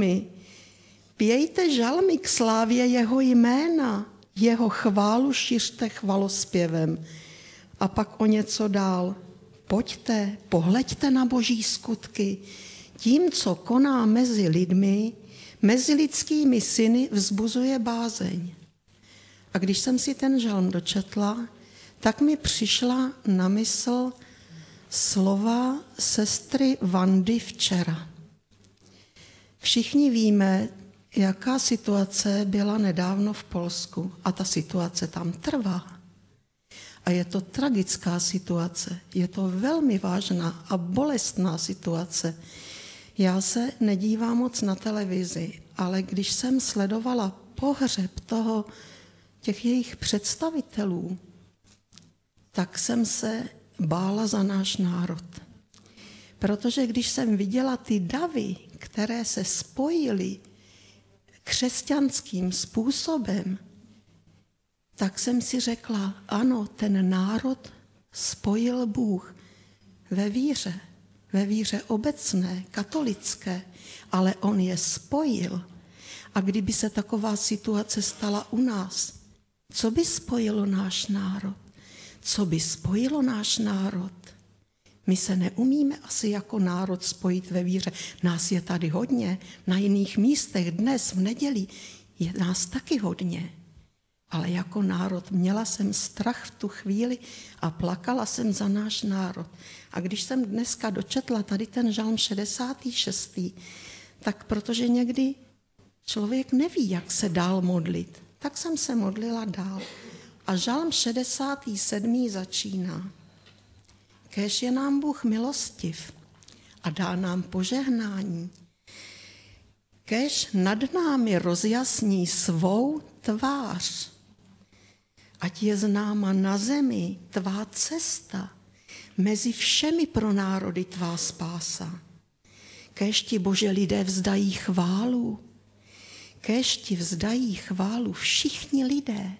žalmy k slávě jeho jména, jeho chválu šiřte chvalospěvem. A pak o něco dál. Pojďte, pohleďte na boží skutky. Tím, co koná mezi lidmi, mezi lidskými syny, vzbuzuje bázeň. A když jsem si ten žalm dočetla, tak mi přišla na mysl slova sestry Vandy včera. Všichni víme, jaká situace byla nedávno v Polsku a ta situace tam trvá. A je to tragická situace, je to velmi vážná a bolestná situace. Já se nedívám moc na televizi, ale když jsem sledovala pohřeb těch jejich představitelů, tak jsem se bála za náš národ. Protože když jsem viděla ty davy, které se spojily křesťanským způsobem, tak jsem si řekla, ano, ten národ spojil Bůh ve víře obecné, katolické, ale on je spojil. A kdyby se taková situace stala u nás, co by spojilo náš národ? Co by spojilo náš národ? My se neumíme asi jako národ spojit ve víře. Nás je tady hodně, na jiných místech dnes v neděli je nás taky hodně. Ale jako národ měla jsem strach v tu chvíli a plakala jsem za náš národ. A když jsem dneska dočetla tady ten žalm 66., tak protože někdy člověk neví, jak se dál modlit, tak jsem se modlila dál. A žalm 67. začíná. Kéž je nám Bůh milostiv a dá nám požehnání. Kéž nad námi rozjasní svou tvář. Ať je známa na zemi tvá cesta, mezi všemi pro národy tvá spása. Kéž ti, Bože, lidé vzdají chválu. Kéž ti vzdají chválu všichni lidé.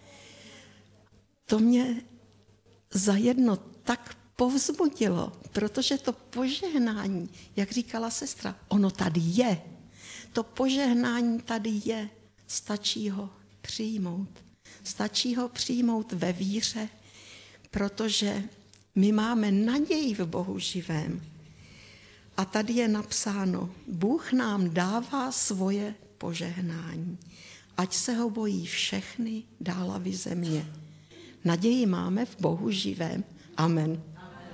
To mě zajedno tak povzbudilo, protože to požehnání, jak říkala sestra, ono tady je. To požehnání tady je. Stačí ho přijmout. Stačí ho přijmout ve víře, protože my máme naději v Bohu živém. A tady je napsáno, Bůh nám dává svoje požehnání. Ať se ho bojí všechny dálavy země. Naději máme v Bohu živém. Amen.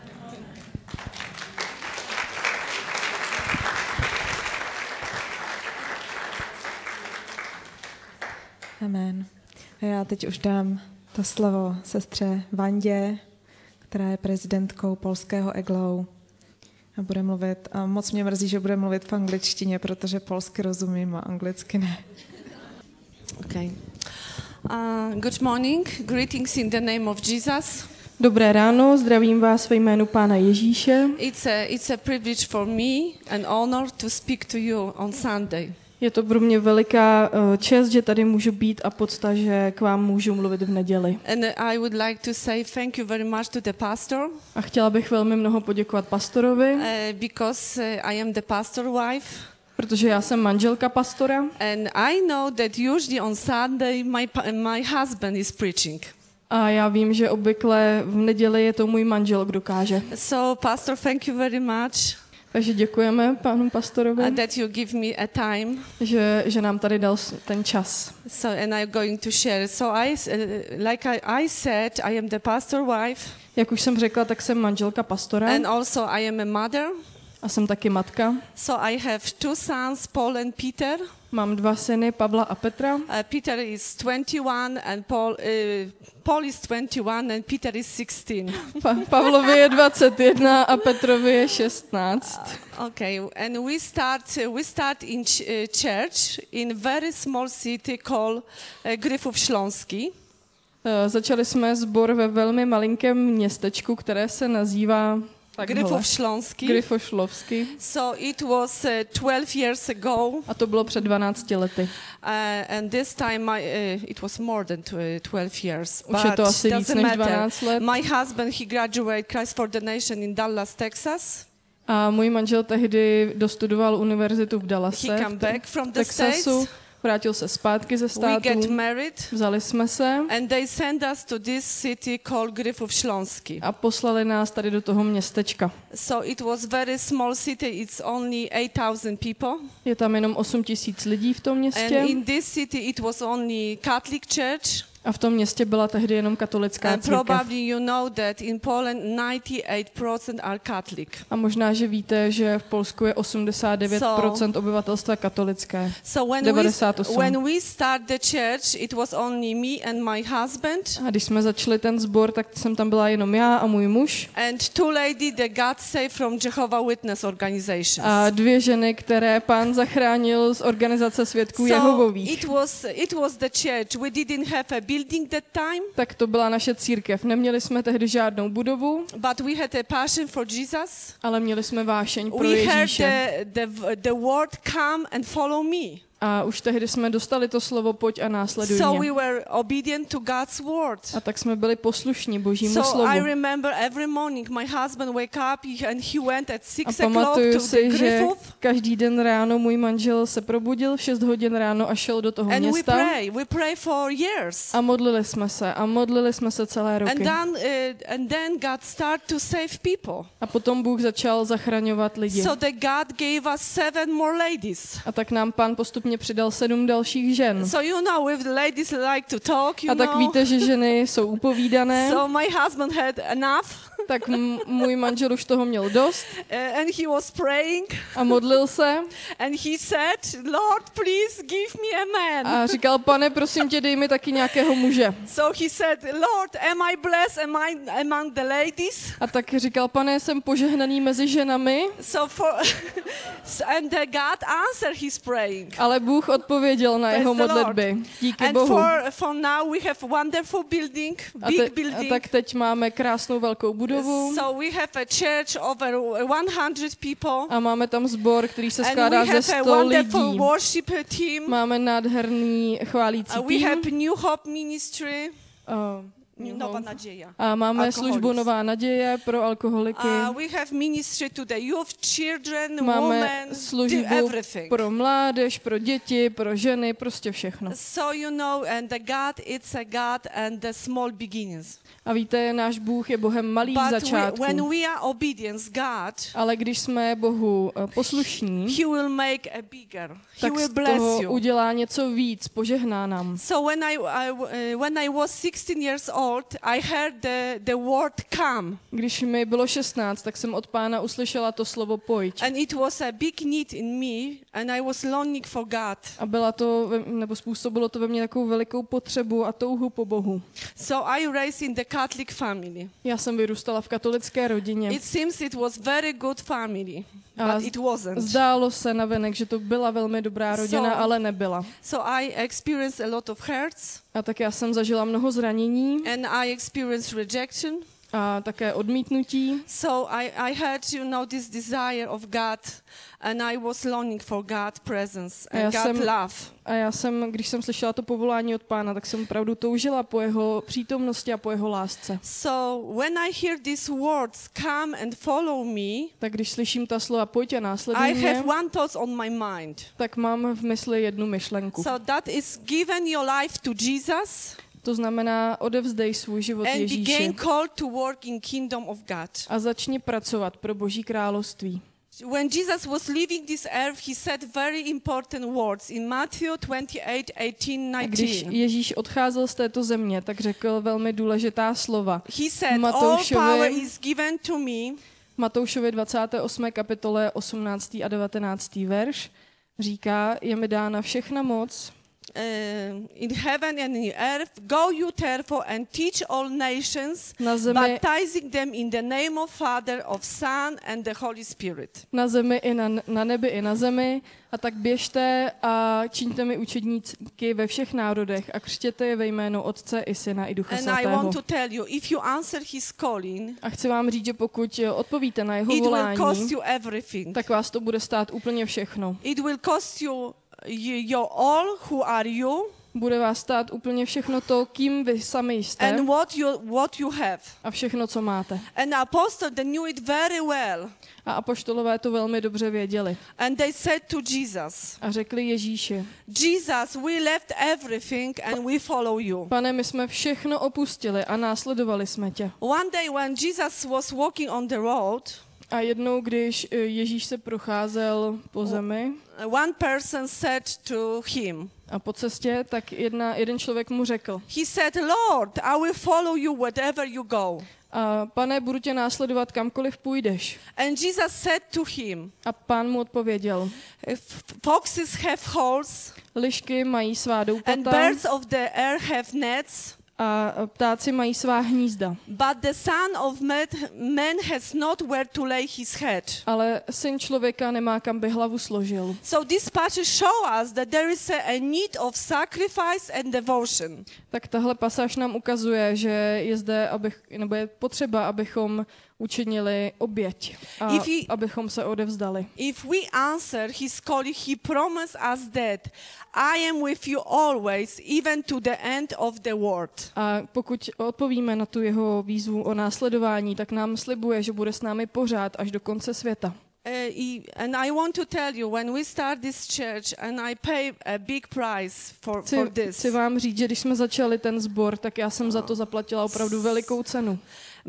Amen. A já teď už dám to slovo sestře Vandě, která je prezidentkou polského EGLOU. A bude mluvit, a moc mě mrzí, že bude mluvit v angličtině, protože polsky rozumím a anglicky ne. Okay. Good morning, greetings in the name of Jesus. Dobré ráno, zdravím vás ve jménu Pána Ježíše. It's a privilege for me and honor to speak to you on Sunday. Je to pro mě veliká čest, že tady můžu být a podsta, že k vám můžu mluvit v neděli. And I would like to say thank you very much to the pastor. A chtěla bych velmi mnoho poděkovat pastorovi. Because I am the pastor wife. Protože já jsem manželka pastora. And I know that usually on Sunday my husband is preaching. A já vím, že obvykle v neděli je to můj manžel, kdo káže. So pastor, thank you very much. Takže děkujeme panu pastorovi, that you give me a time. že nám tady dal ten čas. So, and I'm going to share. So like I said, I am the pastor wife. Jak už jsem řekla, tak jsem manželka pastora And also I am a mother. a jsem taky matka. So I have two sons, Paul and Peter. Mám 2 syny, Pavla a Petra. Peter is 21 and Paul is 21 and Peter is 16. Pavlovi je 21 a Petrovi je 16. Okay, and we start in church in very small city called Gryfów Śląski. Začali jsme sbor ve velmi malinkém městečku, které se nazývá Gryfów Śląski. Gryfošlovsky. So it was 12 years ago. A to bylo před 12 lety. And this time it was more than 12 years. Už je to asi víc než 12 let. My husband, he graduated Christ for the Nation in Dallas, Texas. A můj manžel tehdy dostudoval univerzitu v Dallase, He came back from the Texasu. States. Vrátil se zpátky ze We státu. get married. Vzali jsme se And they sent us to this city called Gryfów Śląski. a poslali nás tady do toho městečka. So it was very small city. It's only 8,000 people. Je tam jenom 8 000 lidí v tom městě. And in this city it was only Catholic church. A v tom městě byla tehdy jenom katolická And církev. probably you know that in Poland 98% are Catholic. A možná, že víte, že v Polsku je 89% obyvatelstva katolické. So 98. when we start the church, it was only me and my husband. A když jsme začali ten sbor, tak jsem tam byla jenom já a můj muž. And two ladies that God saved from Jehovah Witness organizations. A 2 ženy, které Pán zachránil z organizace svědků Jehovových. It was the church. We didn't have a building that time. Tak to byla naše církev. Neměli jsme tehdy žádnou budovu, But we had a passion for Jesus. ale měli jsme vášeň pro We heard Ježíše. the word come and follow me. A už tehdy jsme dostali to slovo pojď a následuj So mě. we were obedient to God's word. A tak jsme byli poslušní Božímu So slovu. I remember every morning my husband wake up and he went at 6 A o'clock pamatuju to the si, že Gryfów. každý den ráno můj manžel se probudil v 6 hodin ráno a šel do toho And města. we pray for years. A modlili jsme se celé roky. And then God started to save people. A potom Bůh začal zachraňovat lidi. So that God gave us 7 more ladies. A tak nám Pán postupně přidal 7 dalších žen. So you know, if the ladies like to talk, you A tak know. víte, že ženy jsou upovídané, So my husband had enough. tak můj manžel už toho měl dost And he was praying. a modlil se And he said, Lord, please give me a man. a říkal, Pane, prosím tě, dej mi taky nějakého muže. So he said, Lord, am I blessed among the ladies? A tak říkal, Pane, jsem požehnaný mezi ženami, And God answered his praying. ale Bůh odpověděl na jeho Praise the Lord. modlitby. Díky And Bohu. for now we have wonderful building, A big building. tak teď máme krásnou velkou budovu So we have a church over 100 people. a máme tam sbor, který se And skládá we ze have 100 a wonderful lidí. worship team. Máme nádherný chválící We tým. have New Hope Ministry. New Nová Hope. naděje. A máme Alcoholics. službu Nová naděje pro alkoholiky. We have ministry to the youth, children, Máme women, službu everything. pro mládež, pro děti, pro ženy, prostě všechno. So you know, and the God, it's a God and the small beginnings. A víte, náš Bůh je Bohem malých But začátků. when we are obedient God, Ale když jsme Bohu poslušní, He will make a bigger. He tak will z bless toho you. udělá něco víc, požehná nám. So when I was 16 years old, I heard the word come. Když mi bylo 16, tak jsem od Pána uslyšela to slovo pojď. And it was a big need in me, and I was longing for God. A byla to, nebo způsobilo to ve mně takovou velikou potřebu a touhu po Bohu. So I raised in the Catholic family. Já jsem vyrůstala v katolické rodině. It seems it was very good family, A but it wasn't. zdálo se navenek, že to byla velmi dobrá rodina, ale nebyla. So I experienced a lot of hurts, A tak já jsem zažila mnoho zranění and I experienced rejection. a také odmítnutí. So I had, you know, this desire of God, and I was longing for God's presence and God's love. A já jsem, když jsem slyšela to povolání od Pána, tak jsem opravdu toužila po jeho přítomnosti a po jeho lásce. So when I hear these words, come and follow me, Tak když slyším ta slova pojď a následuj I mě, have one thought on my mind. tak mám v mysli jednu myšlenku. So that is given your life to Jesus To znamená, odevzdej svůj život and Ježíši begin called to work in kingdom of God. a začni pracovat pro Boží království. When Jesus was leaving this earth, he said very important words in Matthew 28:18, A když 19. Ježíš odcházel z této země, tak řekl velmi důležitá slova. He said, all power is given to me. Matoušovi 28. kapitole 18. a 19. verš říká, je mi dána všechna moc In heaven and in earth, go you therefore and teach all nations, na zemi, baptizing them in the name of Father, of Son and the Holy Spirit. na zemi i na nebi i na zemi, a tak běžte a čiňte mi učedníky ve všech národech a křtěte je ve jménu Otce i Syna i Ducha And I Svatého. want to tell you, if you answer his calling, A chci vám říct, že pokud odpovíte na jeho it will volání, cost you everything. tak vás to bude stát úplně všechno. It will cost you your all who are you Bude vás stát úplně všechno to, kým vy sami jste and what you have. a všechno, co máte. And the apostle, they knew it very well. A apoštolové to velmi dobře věděli. And they said to Jesus, A řekli Ježíši, Jesus, we left everything and we follow you. Pane, my jsme všechno opustili a následovali jsme tě. One day when Jesus was walking on the road, A jednou, když Ježíš se procházel po zemi one person said to him, a po cestě, tak jeden člověk mu řekl, he said, Lord, I will follow you wherever you go. a Pane, budu tě následovat kamkoliv půjdeš. And Jesus said to him, A Pán mu odpověděl, foxes have holes lišky mají svá and doupata birds of the air have nets, a ptáci mají svá hnízda. but the Son of Man has not where to lay his head. Ale syn člověka nemá, kam by hlavu složil. So this passage show us that there is a need of sacrifice and devotion. Tak tahle pasáž nám ukazuje, že je zde, nebo je potřeba, abychom učinili oběť a abychom se odevzdali. If we answer his calling, he promised us that I am with you always, even to the end of the world. A pokud odpovíme na tu jeho výzvu o následování, tak nám slibuje, že bude s námi pořád až do konce světa. And I want to tell you, when we start this church, and I pay a big price for this. Chci vám říct, že když jsme začali ten sbor, tak já jsem za to zaplatila opravdu velikou cenu.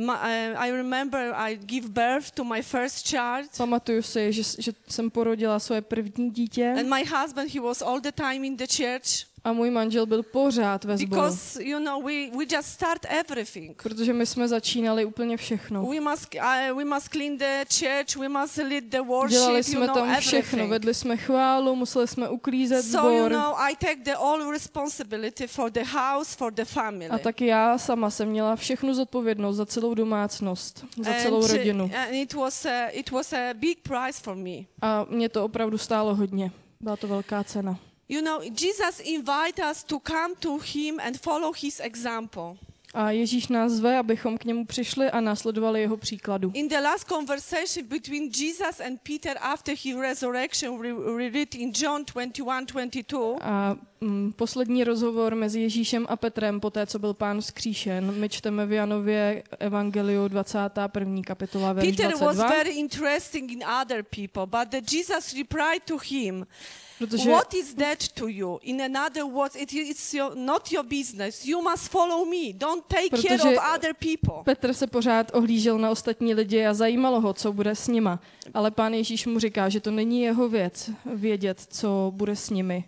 I remember I give birth to my first child. Pamatuju si, že jsem porodila svoje první dítě. And my husband, he was all the time in the church. A můj manžel byl pořád ve sboru. Because, you know, we just start everything. Protože my jsme začínali úplně všechno. We must clean the church, we must lead the worship, Dělali jsme tam všechno, vedli jsme chválu, museli jsme uklízet sbor. So, you know, I take the all responsibility for the house, for the family. A taky já sama jsem měla všechnu zodpovědnost za celou domácnost, za celou rodinu. And it was a big price for me. A mě to opravdu stálo hodně. Byla to velká cena. You know, Jesus invites us to come to him and follow his example. A Ježíš nás zve, abychom k němu přišli a následovali jeho příkladu. In the last conversation between Jesus and Peter after his resurrection, we read in John 21:22. A poslední rozhovor mezi Ježíšem a Petrem poté, co byl Pán vzkříšen, my čteme v Janově evangeliu 21. kapitola verš 22. Peter was very interesting in other people, but that Jesus replied to him, Protože what is that to you? In another words, it's not your business. You must follow me. Don't take care of other people. Petr se pořád ohlížel na ostatní lidi a zajímalo ho, co bude s nima. Ale Pán Ježíš mu říká, že to není jeho věc vědět, co bude s nimi.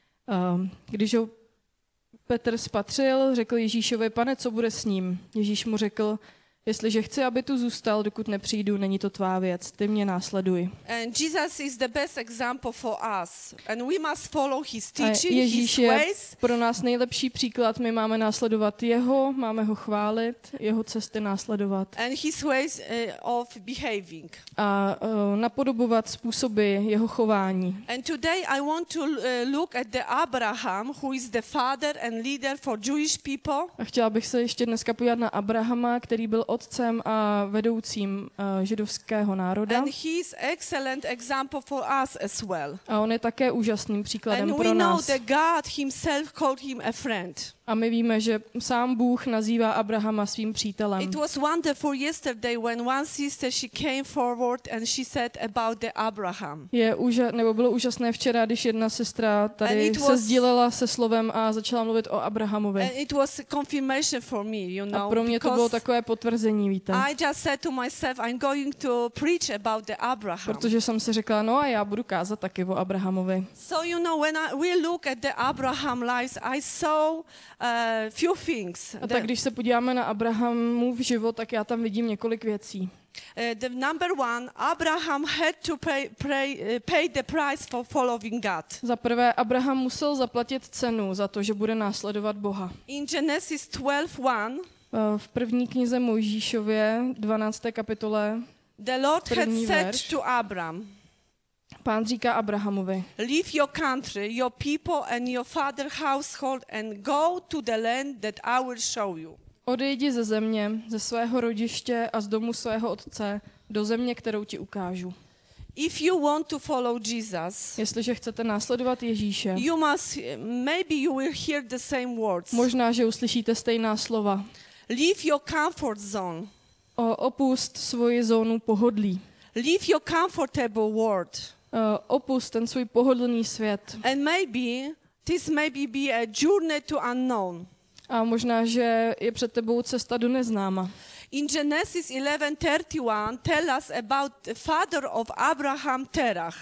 Když ho Petr spatřil, řekl Ježíšovi, Pane, co bude s ním? Ježíš mu řekl, jestliže chci, aby tu zůstal, dokud nepřijdu, není to tvá věc, ty mě následuj. And Jesus is the best example for us, and we must follow his teaching, Ježíš his je ways. pro nás nejlepší příklad, my máme následovat jeho, máme ho chválit, jeho cesty následovat. And his ways of behaving. A napodobovat způsoby jeho chování. And today I want to look at the Abraham, who is the father and leader for Jewish people. A chtěla bych se ještě dneska podívat na Abrahama, který byl otcem a vedoucím židovského národa. And he is excellent example for us as well. A on je také úžasným příkladem And pro we know nás. that God himself called him a friend. A my víme, že sám Bůh nazývá Abrahama svým přítelem. It was wonderful yesterday when one sister she came forward and she said about the Abraham. Bylo úžasné včera, když jedna sestra tady se sdílela se slovem a začala mluvit o Abrahamovi. And it was a confirmation for me, you know. A pro mě to bylo takové potvrzení, víte. I just said to myself, I'm going to preach about the Abraham. Protože jsem si řekla, no a já budu kázat taky o Abrahamovi. So you know, when we look at the Abraham lives, I saw few things. A tak když se podíváme na Abrahamův život, tak já tam vidím několik věcí. The number one, Abraham had to pay the price for following God. Za prvé, Abraham musel zaplatit cenu za to, že bude následovat Boha. In Genesis 12:1, v první knize Mojžíšově, 12. kapitole, the Lord had první said verš, to Abram, Pán říká Abrahamovi, leave your country, your people and your father's household and go to the land that I will show you. Odejdi ze země, ze svého rodiště a z domu svého otce do země, kterou ti ukážu. If you want to follow Jesus, jestliže chcete následovat Ježíše, maybe you will hear the same words. Možná, že uslyšíte stejná slova. Leave your comfort zone. Opust svoji zónu pohodlí. Leave your comfortable world. Opust ten svůj pohodlný svět. And this may be a journey to unknown. A možná, že je před tebou cesta do neznáma. In Genesis 11:31 tell us about the father of Abraham, Terach.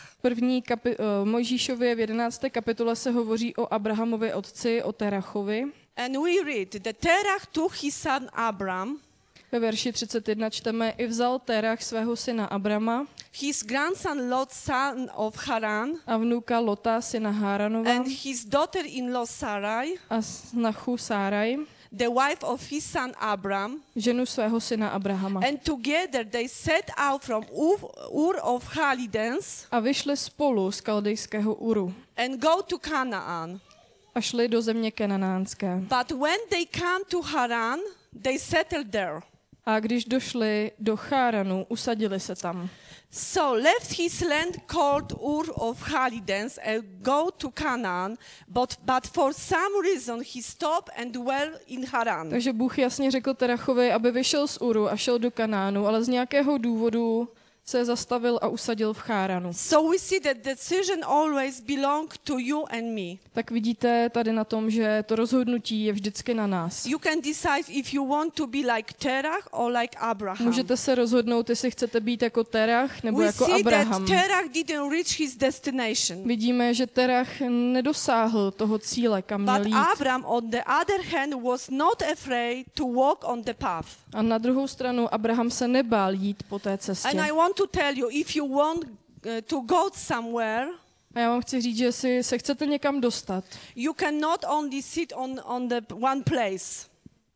Mojžíšově v 11. kapitole se hovoří o Abrahamově otci, o Terachovi. And we read that Terach took his son Abram. Ve verši 31 čteme, i vzal Terach svého syna Abrama, his grandson Lot, son of Haran, a vnuka Lota, syna Haranova, and his daughter-in-law Sarai, a snachu Sáraj, the wife of his son Abram, ženu svého syna Abrahama. And together they set out from Ur of Chaldeans, a vyšli spolu z kaldejského Uru, and go to Canaan, a šli do země kananánské. But when they come to Haran, they settled there. A když došli do Cháranu, usadili se tam. So left his land called Ur of Chaldeans and go to Canaan, but for some reason he stopped and dwelt in Haran. Takže Bůh jasně řekl Terachovi, aby vyšel z Uru a šel do Kanánu, ale z nějakého důvodu se zastavil a usadil v Cháranu. So we see that decision always belong to you and me. Tak vidíte tady na tom, že to rozhodnutí je vždycky na nás. You can decide if you want to be like Terach or like Abraham. Můžete se rozhodnout, jestli chcete být jako Terach nebo jako Abraham. We see that Terach didn't reach his destination. Vidíme, že Terach nedosáhl toho cíle, kam měl jít. But Abraham on the other hand was not afraid to walk on the path. A na druhou stranu Abraham se nebál jít po té cestě. And I want to tell you, if you want to go somewhere, a já vám chci říct, že si se chcete někam dostat, you cannot only sit on the one place.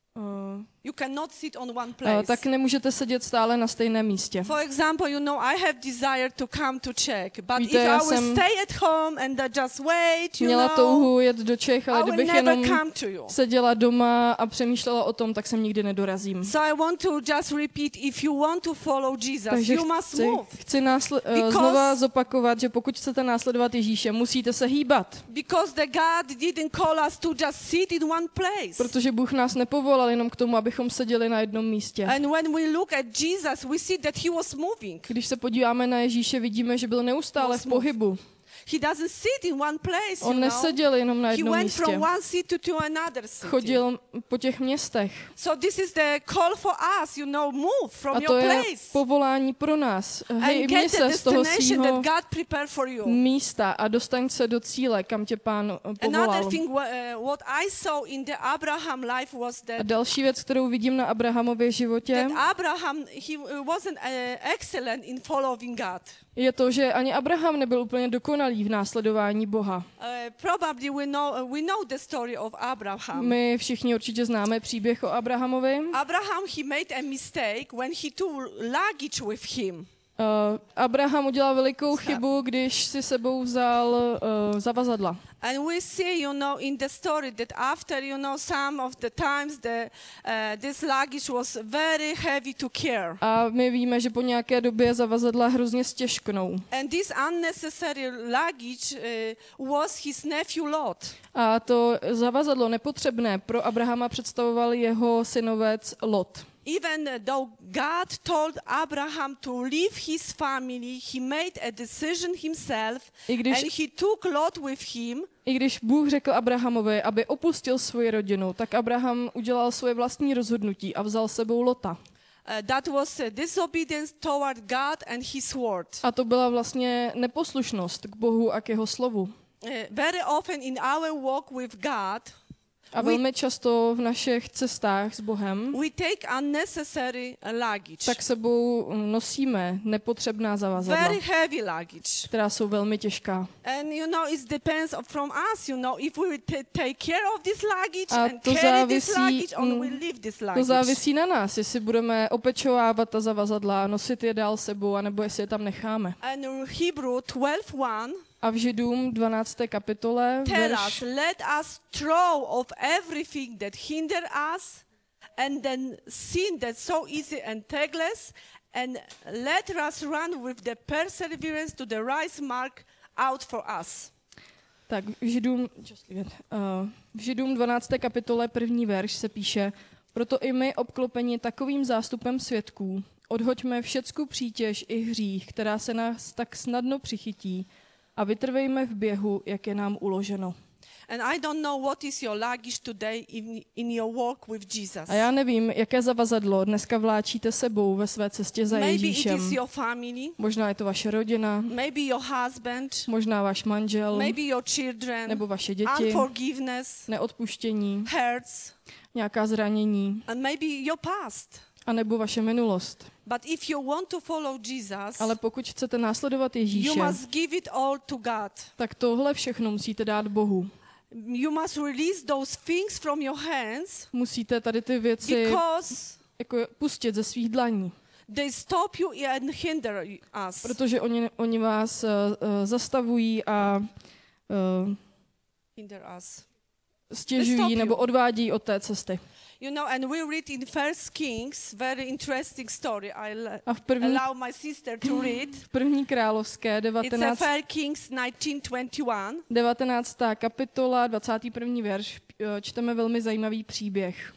You cannot sit on one place. Tak nemůžete sedět stále na stejném místě. For example, you know, I have desire to come to Czech, but Víte, if I will stay at home and just wait, you měla know, touhu jet do Čech, ale kdybych jenom come seděla doma a přemýšlela o tom, tak sem nikdy nedorazím. So I want to just repeat, if you want to follow Jesus, takže you must move. Chci znova zopakovat, že pokud chcete následovat Ježíše, musíte se hýbat. Because the God didn't call us to just sit in one place. Protože Bůh nás nepovolal jenom k tomu, abychom seděli na jednom místě. And when we look at Jesus, we see that he was moving. Když se podíváme na Ježíše, vidíme, že byl neustále v pohybu. He doesn't sit in one place, on neseděl jenom na jednom místě. He went from one city to another city. Chodil po těch městech. So this is the call for us, you know, move from your place. A to je povolání pro nás. Hejbni se z toho svého místa a dostaň se do cíle, kam tě Pán povolal. Another thing what I saw in the Abraham life was that a další věc, kterou vidím na Abrahamově životě, that Abraham he wasn't excellent in following God. Je to, že ani Abraham nebyl úplně dokonalý v následování Boha. Probably we know the story of Abraham. My všichni určitě známe příběh o Abrahamovi. Abraham he made a mistake when he took luggage with him. Abraham udělal velikou chybu, když si sebou vzal zavazadla. And we see, in the story that after, some of the times this luggage was very heavy to carry. A my víme, že po nějaké době zavazadla hrozně stěžknou. And this unnecessary luggage was his nephew Lot. A to zavazadlo nepotřebné pro Abrahama představoval jeho synovec Lot. Even though God told Abraham to leave his family, he made a decision himself and he took Lot with him. I když Bůh řekl Abrahamovi, aby opustil svoji rodinu, tak Abraham udělal svoje vlastní rozhodnutí a vzal sebou Lota. That was disobedience toward God and his word. A to byla vlastně neposlušnost k Bohu a k jeho slovu. Very often in our walk with God, a velmi často v našich cestách s Bohem we take unnecessary luggage. Tak sebou nosíme nepotřebná zavazadla, very heavy luggage, která jsou velmi těžká. And it depends from us, if we take care of this luggage a and carry this luggage or we leave this luggage. To závisí na nás, jestli budeme opečovávat ta zavazadla, nosit je dál sebou, anebo jestli je tam necháme. And Hebrew 12:1 a v Židům 12. kapitole let us throw off everything that hinder us and then sin that so easy entangles and let us run with the perseverance to the right mark out for us. Tak v Židům 12. kapitole 1. verš se píše: Proto i my, obklopeni takovým zástupem svědků, odhoďme všecku přítěž i hřích, která se nás tak snadno přichytí, a vytrvejme v běhu, jak je nám uloženo. And I don't know what is your luggage today in your walk with Jesus. A já nevím, jaké zavazadlo dneska vláčíte sebou ve své cestě za Ježíšem. Maybe it is your family. Možná je to vaše rodina. Maybe your husband. Možná váš manžel. Maybe your children. Nebo vaše děti. Unforgiveness. Neodpuštění. Hurts. Nějaká zranění. And maybe your past. A nebo vaše minulost. But if you want to follow Jesus, ale pokud chcete následovat Ježíše, you must give it all to God. Tak tohle všechno musíte dát Bohu. You must release those things from your hands. Musíte tady ty věci jako pustit ze svých dlaní. They stop you and hinder us. Protože oni vás zastavují a hinder us. Stěžují nebo odvádí od té cesty. And we read in 1 Kings, very interesting story. Allow my sister to read. V 1. královské 19. 19. kapitola, 21. verš, čteme velmi zajímavý příběh.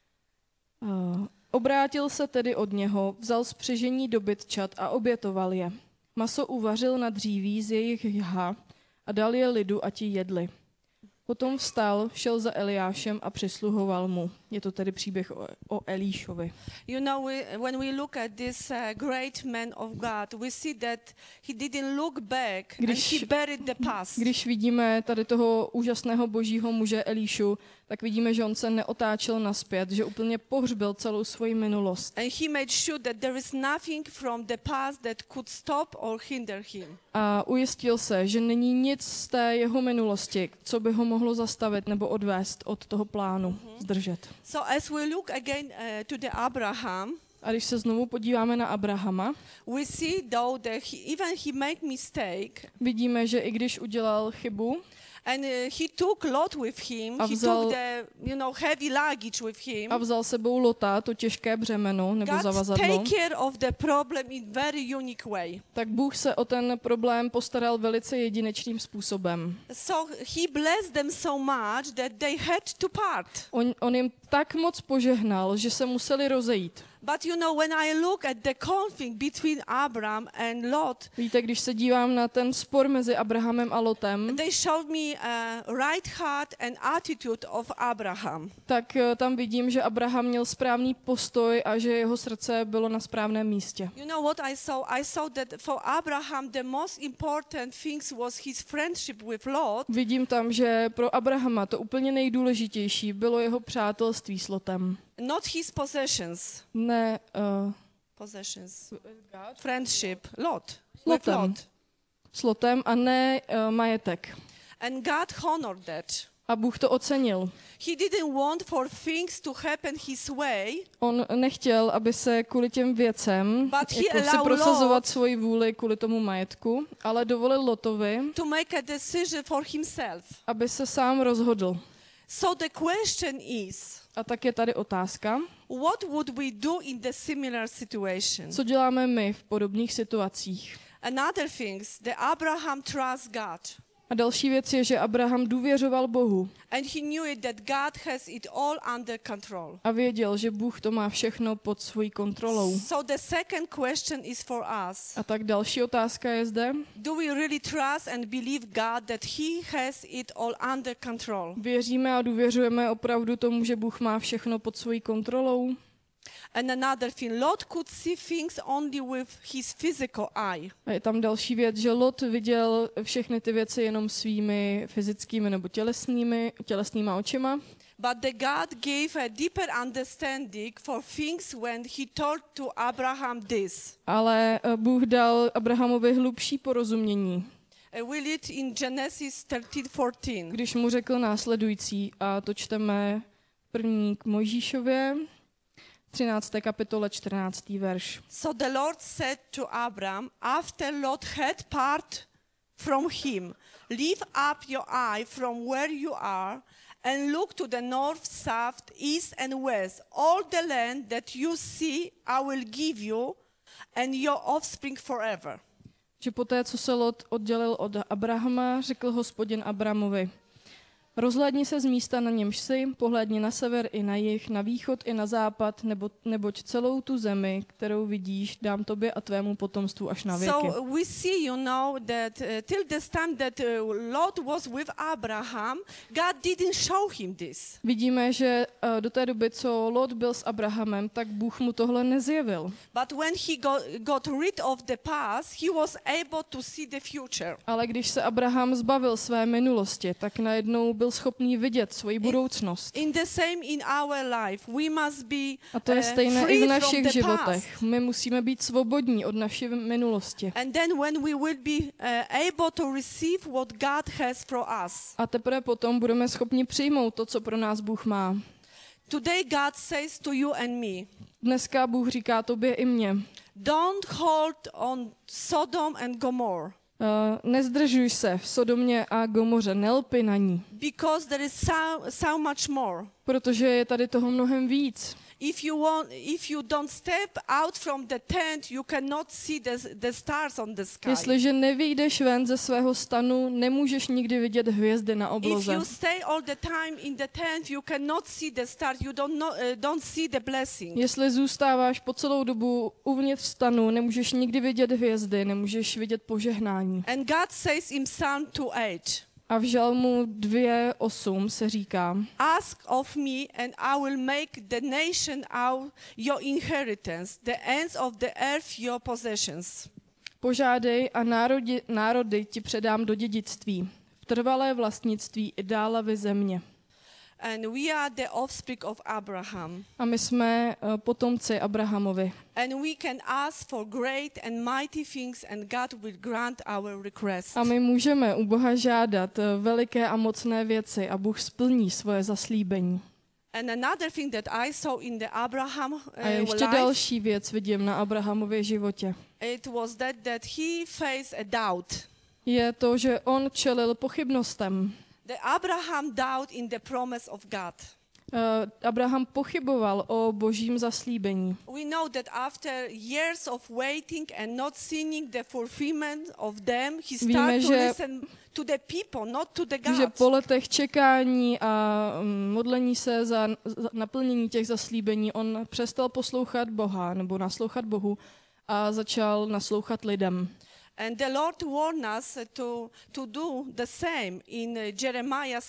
Obrátil se tedy od něho, vzal spřežení dobytčat a obětoval je. Maso uvařil na dříví z jejich jha a dal je lidu, ať ji jedli. Potom vstal, šel za Eliášem a přisluhoval mu. Je to tedy příběh o Elíšovi. When we look at this great man of God, we see that he didn't look back and he buried the past. Když vidíme tady toho úžasného božího muže Elíšu, tak vidíme, že on se neotáčel nazpět, že úplně pohřbil celou svoji minulost. And he made sure that there is nothing from the past that could stop or hinder him. A ujistil se, že není nic z té jeho minulosti, co by ho mohlo zastavit nebo odvést od toho plánu, zdržet. So as we look again to the Abraham, a když se znovu podíváme na Abrahama, we see though that even he made mistake. Vidíme, že i když udělal chybu, and he took Lot with him. He took the, heavy luggage with him. A vzal sebou Lota, to těžké břemeno nebo zavazadlo. God take care of the problem in very unique way. Tak Bůh se o ten problém postaral velice jedinečným způsobem. So he blessed them so much that they had to part. On jim tak moc požehnal, že se museli rozejít. But when I look at the conflict between Abraham and Lot, víte, když se dívám na ten spor mezi Abrahamem a Lotem, they showed me a right heart and attitude of Abraham. Tak tam vidím, že Abraham měl správný postoj a že jeho srdce bylo na správném místě. You know what I saw? I saw that for Abraham the most important things was his friendship with Lot. Vidím tam, že pro Abrahama to úplně nejdůležitější bylo jeho přátelství s Lotem. Not his possessions. Ne. Possessions. Friendship. Lot. S Lotem a ne majetek. And God honored that. A Bůh to ocenil. He didn't want for things to happen his way. On nechtěl, aby se kvůli těm věcem, But he jako si allowed prosazovat Lot svoji vůli kvůli tomu majetku, ale dovolil Lotovi, to make a decision for himself. aby se sám rozhodl. So the question is, A tak je tady otázka, what would we do in the similar situation? co děláme my v podobných situacích. Another thing, the Abraham trusts God. A další věc je, že Abraham důvěřoval Bohu And he knew it that God has it all under control. a věděl, že Bůh to má všechno pod svojí kontrolou. So the second question is for us. A tak další otázka je zde. Do we really trust and believe God that he has it all under control? Věříme a důvěřujeme opravdu tomu, že Bůh má všechno pod svojí kontrolou? And another thing, Lot could see things only with his physical eye. A je tam další věc, že Lot viděl všechny ty věci jenom svými fyzickými nebo tělesnýma očima. But the God gave a deeper understanding for things when he told to Abraham this. Ale Bůh dal Abrahamovi hlubší porozumění, We read in Genesis 13:14. když mu řekl následující, a to čteme první k Mojžíšově, 13. kapitole, 14. verš. So the Lord said to Abram, after Lot had part from him, lift up your eye from where you are and look to the north, south, east and west. All the land that you see I will give you and your offspring forever. Že poté, co se Lot oddělil od Abrahama, řekl Hospodin Abramovi, rozhlédni se z místa, na němž jsi, pohlédni na sever i na jih, na východ i na západ, neboť celou tu zemi, kterou vidíš, dám tobě a tvému potomstvu až na věky. So we see, that till this time that Lot was with Abraham, God didn't show him this. Vidíme, že do té doby, co Lot byl s Abrahamem, tak Bůh mu tohle nezjevil. But when he got rid of the past, he was able to see the future. Ale když se Abraham zbavil své minulosti, tak najednou byl schopný vidět svoji budoucnost. In the same in our life, we must be A to je stejné i v free from našich the životech. past. My musíme být svobodní od naší minulosti. And then when we will be able to receive what God has for us. A teprve potom budeme schopni přijmout to, co pro nás Bůh má. Today God says to you and me, Dneska Bůh říká tobě i mně. don't hold on Sodom and Gomorrah. Nezdržuj se v Sodomě a Gomoře, nelpi na ní, Because there is so much more. protože je tady toho mnohem víc. If you don't step out from the tent, you cannot see the stars on the sky. Jestliže nevyjdeš ven ze svého stanu, nemůžeš nikdy vidět hvězdy na If obloze. you stay all the time in the tent, you cannot see the stars. You don't see the blessing. Jestli zůstáváš po celou dobu uvnitř stanu, nemůžeš nikdy vidět hvězdy, nemůžeš vidět požehnání. And God says in Psalm 2:8, A v Žalmu 2:8 se říká, ask of me and I will make the nation your inheritance, the ends of the earth your possessions. požádej a národy ti předám do dědictví, v trvalé vlastnictví i dálavy země. And we are the offspring of Abraham. A my jsme potomci Abrahamovi. And we can ask for great and mighty things and God will grant our request. A my můžeme u Boha žádat veliké a mocné věci a Bůh splní svoje zaslíbení. And another thing that I saw in the Abraham A ještě life, další věc vidím na Abrahamově životě. it was that he faced a doubt. Je to, že on čelil pochybnostem. The Abraham doubt in the promise of God. Abraham pochyboval o božím zaslíbení. We know that after years of waiting and not seeing the fulfillment of them, he started to listen to the people, not to the God. Že po letech čekání a modlení se za naplnění těch zaslíbení, on přestal poslouchat Boha nebo naslouchat Bohu a začal naslouchat lidem. And the Lord warned us to do the same in Jeremiah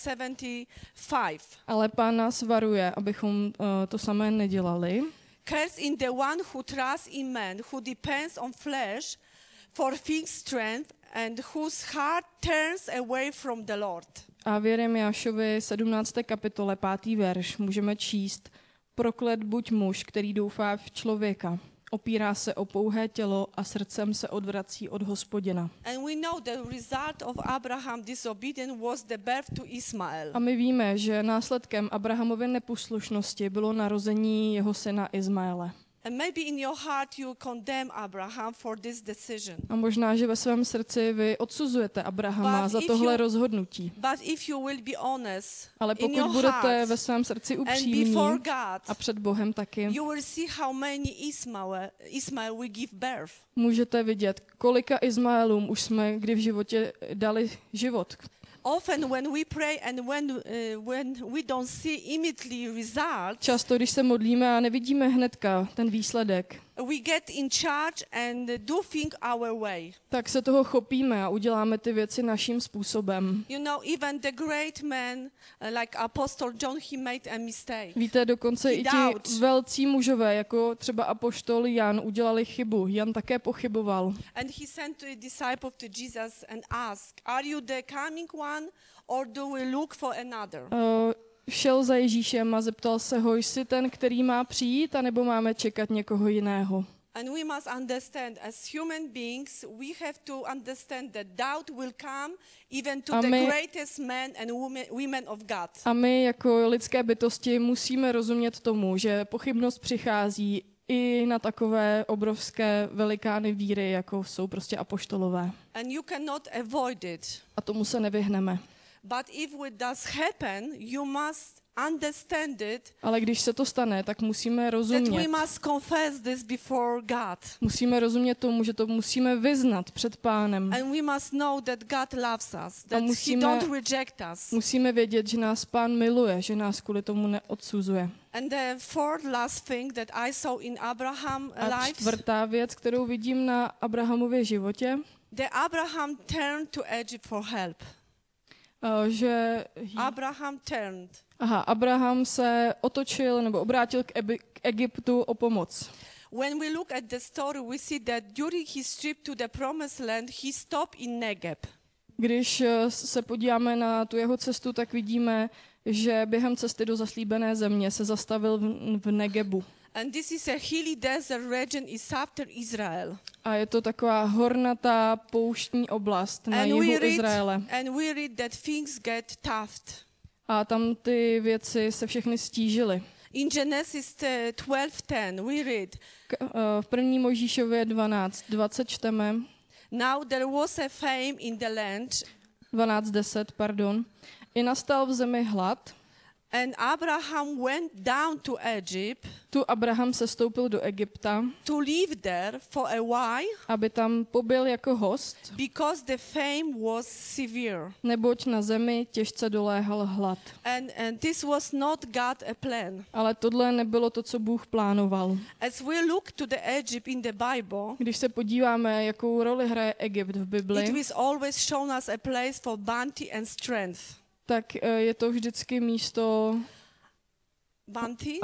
75. Ale Pán nás varuje, abychom to samé nedělali. Curse in the one who trusts in man, who depends on flesh for fixed strength and whose heart turns away from the Lord. A v Jeremiášovi 17. kapitole 5. verš můžeme číst: Proklet buď muž, který doufá v člověka, opírá se o pouhé tělo a srdcem se odvrací od Hospodina. And we know the result of Abraham's disobedience was the birth to Ismael. A my víme, že následkem Abrahamovy neposlušnosti bylo narození jeho syna Izmaele. And maybe in your heart you condemn Abraham for this decision. A možná, že ve svém srdci vy odsuzujete Abrahama za tohle rozhodnutí. But if you will be honest Ale in pokud your budete heart ve svém srdci and upřímní before God, a před Bohem taky, you will see how many Ismael will give birth. můžete vidět, kolika Izmaelům už jsme kdy v životě dali život. Often when we pray and when we don't see immediately results, Často, když se modlíme a nevidíme hnedka ten výsledek, we get in charge and do things our way. tak se toho chopíme a uděláme ty věci naším způsobem. You know, even the great men like Apostle John, he made a mistake. Víte, dokonce i ti velcí mužové, jako třeba apoštol Jan, udělali chybu. Jan také pochyboval. And he sent to a disciple to Jesus and asked, "Are you the coming one, or do we look for another?" Šel za Ježíšem a zeptal se ho, jsi ten, který má přijít, anebo máme čekat někoho jiného? And we must understand, as human beings, we have to understand that doubt will come even to the greatest men and women of God. A my jako lidské bytosti musíme rozumět tomu, že pochybnost přichází i na takové obrovské velikány víry, jako jsou prostě apoštolové. And you cannot avoid it. A tomu se nevyhneme. But if it does happen, you must understand it. Ale když se to stane, tak musíme rozumět. That we must confess this before God. Musíme rozumět tomu, že to musíme vyznat před Pánem. And we must know that God loves us, that he don't reject us. Musíme vědět, že nás Pán miluje, že nás kvůli tomu neodsuzuje. And the fourth last thing that I saw in Abraham's life. A čtvrtá věc, kterou vidím na Abrahamově životě, that Abraham turned to Egypt for help. Abraham se otočil nebo obrátil k Egyptu o pomoc. When we look at the story, we see that during his trip to the promised land, he stopped in Negeb. Když se podíváme na tu jeho cestu, tak vidíme, že během cesty do zaslíbené země se zastavil v Negebu. And this is a hilly desert region is after Israel. A je to taková hornatá pouštní oblast na jihu Izraele. And we read that things get tough. A tam ty věci se všechny stížily. In Genesis 12:10 we read. V 1. Mojžíšově 12:20 čteme. Now there was a famine in the land. 12:10, pardon. I nastal v zemi hlad. And Abraham went down to Egypt. Tu Abraham sestoupil do Egypta. To live there for a while. Aby tam pobyl jako host. Because the famine was severe. Neboť na zemi těžce doléhal hlad. And this was not God a plan. Ale tohle nebylo to, co Bůh plánoval. As we look to the Egypt in the Bible. Když se podíváme, jakou roli hraje Egypt v Bibli. It was always shown us a place for bounty and strength. Tak je to vždycky místo bounty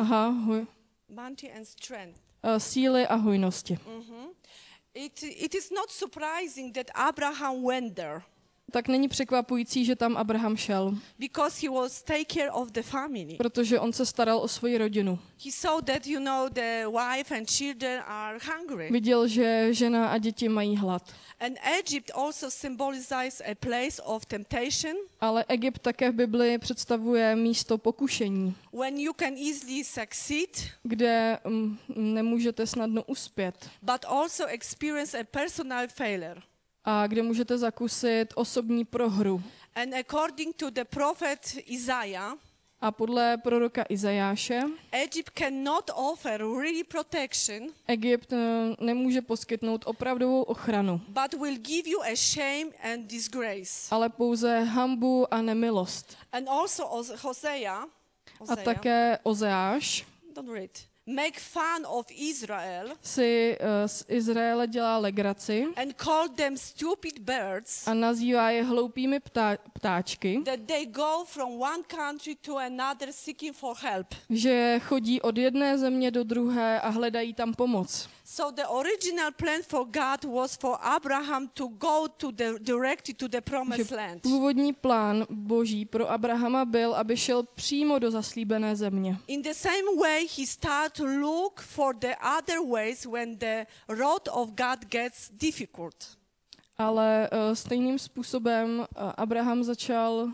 and strength. Síly a hojnosti. Mm-hmm. It is not surprising that Abraham went there. Tak není překvapující, že tam Abraham šel. Because he was take care of the family. Protože on se staral o svoji rodinu. He saw that the wife and children are hungry. Viděl, že žena a děti mají hlad. And Egypt also symbolizes a place of temptation. Ale Egypt také v Bibli představuje místo pokušení. When you can easily succeed. Kde nemůžete snadno uspět. But also experience a personal failure. A kde můžete zakusit osobní prohru. And according to the prophet Isaiah, a podle proroka Izajáše, Egypt cannot offer really protection. Egypt nemůže poskytnout opravdovou ochranu. But will give you a shame and disgrace. Ale pouze hanbu a nemilost. And also Hosea. A také Ozeáš. Don't read. Make fun of Israel. Si z Izraele dělá legraci. And call them stupid birds. A nazývá je hloupými ptáčky. That they go from one country to another seeking for help. Že chodí od jedné země do druhé a hledají tam pomoc. So the original plan for God was for Abraham to go directly to the promised land. Původní plán Boží pro Abrahama byl, aby šel přímo do zaslíbené země. In the same way he started start to look for the other ways when the road of God gets difficult. Ale stejným způsobem Abraham začal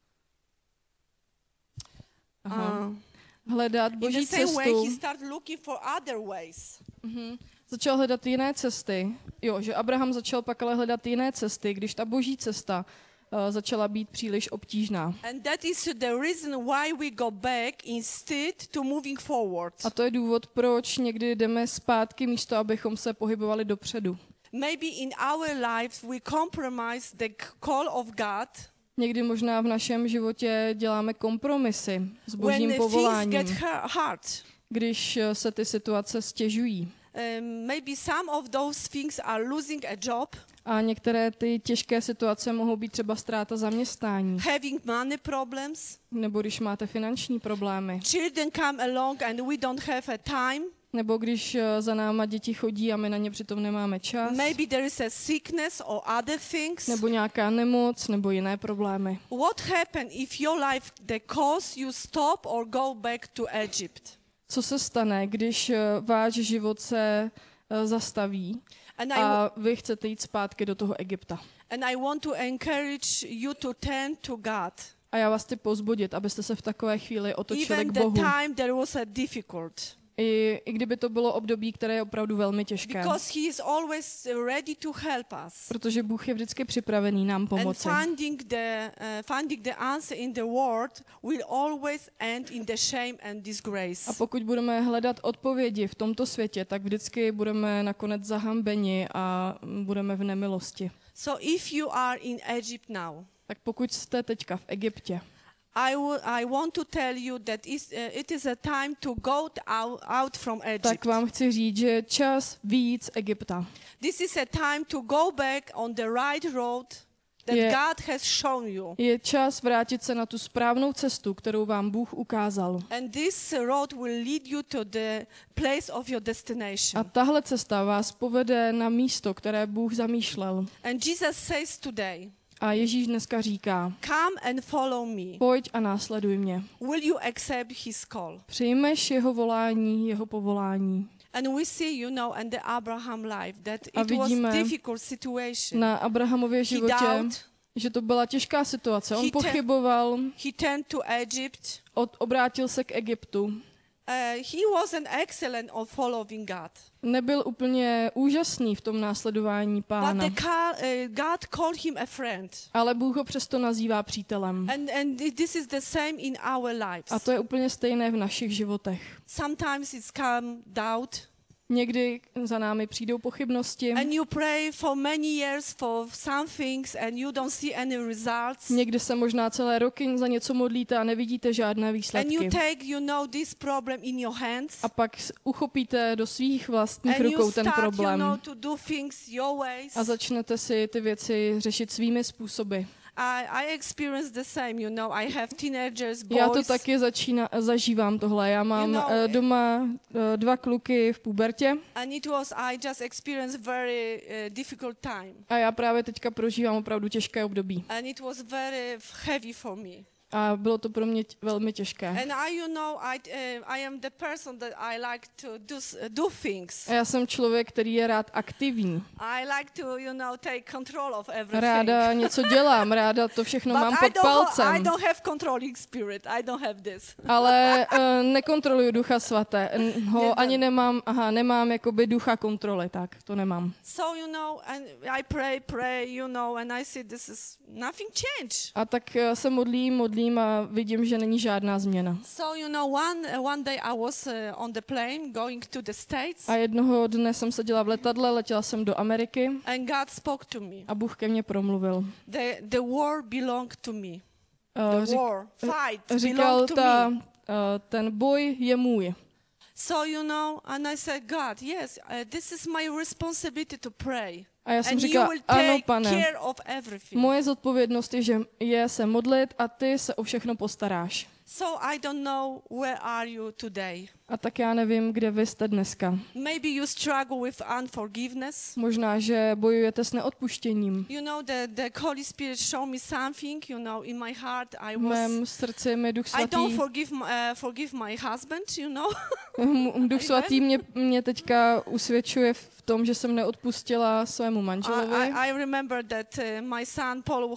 hledat In Boží the same way, he cestu. started looking for other ways. Začal hledat jiné cesty. Jo, že Abraham začal pak ale hledat jiné cesty, když ta Boží cesta začala být příliš obtížná. And that is the reason why we go back instead to moving forward. A to je důvod, proč někdy jdeme zpátky místo, abychom se pohybovali dopředu. Maybe in our lives we compromise the call of God Někdy možná v našem životě děláme kompromisy s when Božím the things povoláním, get hard. když se ty situace stěžují. Maybe some of those things are losing a job, A některé ty těžké situace mohou být třeba ztráta zaměstnání, having money problems, nebo když máte finanční problémy, children come along and we don't have a time. nebo když za náma děti chodí a my na ně přitom nemáme čas, Maybe there is a sickness or other things. nebo nějaká nemoc, nebo jiné problémy. What happens if your life the cause you stop or go back to Egypt? Co se stane, když váš život se zastaví a vy chcete jít zpátky do toho Egypta? And I want to encourage you to turn to God. A já vás chci povzbudit, abyste se v takové chvíli otočili Even k the Bohu. time there was a difficult. I kdyby to bylo období, které je opravdu velmi těžké. Because he is always ready to help us. Protože Bůh je vždycky připravený nám And pomoci. finding the answer in the word will always end in the shame and disgrace. A pokud budeme hledat odpovědi v tomto světě, tak vždycky budeme nakonec zahambeni a budeme v nemilosti. So if you are in Egypt now, Tak pokud jste teďka v Egyptě, I want to tell you that it is a time to go out from Egypt. tak vám chci říct, že je čas víc Egypta. This is a time to go back on the right road that God has shown you. Je čas vrátit se na tu správnou cestu, kterou vám Bůh ukázal. And this road will lead you to the place of your destination. A tahle cesta vás povede na místo, které Bůh zamýšlel. And Jesus says today, A Ježíš dneska říká, come and follow me. pojď a následuj mě. Will you accept his call? Přijmeš jeho volání, jeho povolání. And we see, and the Abraham life, that A it was vidíme difficult situation. na Abrahamově He životě, doubted, že to byla těžká situace. On He pochyboval, he turned to Egypt. obrátil se k Egyptu. He was an excellent of following God. Nebyl úplně úžasný v tom následování But Pána, God called him a friend. ale Bůh ho přesto nazývá přítelem. And this is the same in our lives. A to je úplně stejné v našich životech. Sometimes it's come doubt. Někdy za námi přijdou pochybnosti. And you pray for many years for some things and you don't see any results. Někdy se možná celé roky za něco modlíte a nevidíte žádné And výsledky. you take, this problem in your hands. A pak uchopíte do svých vlastních And you rukou ten start, problém. to do things your ways. A začnete si ty věci řešit svými způsoby. I experience the same, I have teenagers, boys. Já to taky zažívám tohle. Já mám doma 2 kluky v pubertě. And I just experienced very difficult time. A já právě teďka prožívám opravdu těžké období. And it was very heavy for me. A bylo to pro mě velmi těžké. And I am the person that I like to do things. A já jsem člověk, který je rád aktivní. I like to, take control of everything. Ráda něco dělám, ráda to všechno mám pod I palcem. don't have controlling spirit. I don't have this. Ale nekontroluju Ducha Svatého, ani nemám jakoby ducha kontroly, tak to nemám. So, and I pray, and I see this is nothing change. A tak se modlím a vidím, že není žádná změna. So, one day I was on the plane going to the States. A jednoho dne jsem seděla v letadle, letěla jsem do Ameriky. And God spoke to me. A Bůh ke mně promluvil. The war belonged to me. Fight říkal belonged to me. Ten boj je můj. So, and I said, God, yes, this is my responsibility to pray. A já jsem říkala, ano, Pane, care of everything. moje zodpovědnost je se modlit a ty se o všechno postaráš. So I don't know where are you today. A tak já nevím, kde vy jste dneska. Maybe you struggle with unforgiveness. Možná, že bojujete s neodpuštěním. You know, the Holy Spirit showed me something, you know, in my heart V mém srdci mi Duch I don't Svatý, forgive my husband, you know. Duch Svatý mě teďka usvědčuje v tom, že jsem neodpustila svému manželovi. I remember that my son Paul,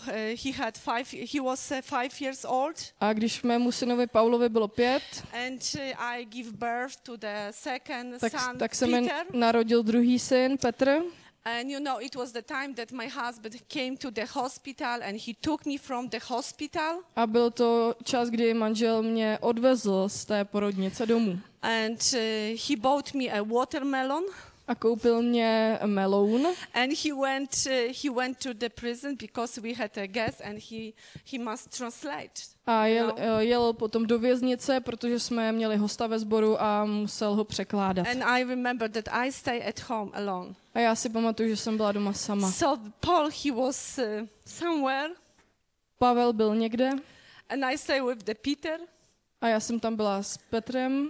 he was 5 years old. A když mému synovi Paulovi bylo 5, And I give birth to the second son, tak se mi Peter. narodil druhý syn, Petr. And you know, it was the time that my husband came to the hospital and he took me from the hospital. A byl to čas, kdy manžel mě odvezl z té porodnice domů. And he bought me a watermelon. A koupil mě meloun. And he went to the prison because we had a guest and he must translate. A jel potom do věznice, protože jsme měli hosta ve sboru a musel ho překládat. And I remember that I stay at home alone. A já si pamatuju, že jsem byla doma sama. So Paul, he was somewhere. Pavel byl někde. And I stay with the Peter. A já jsem tam byla s Petrem.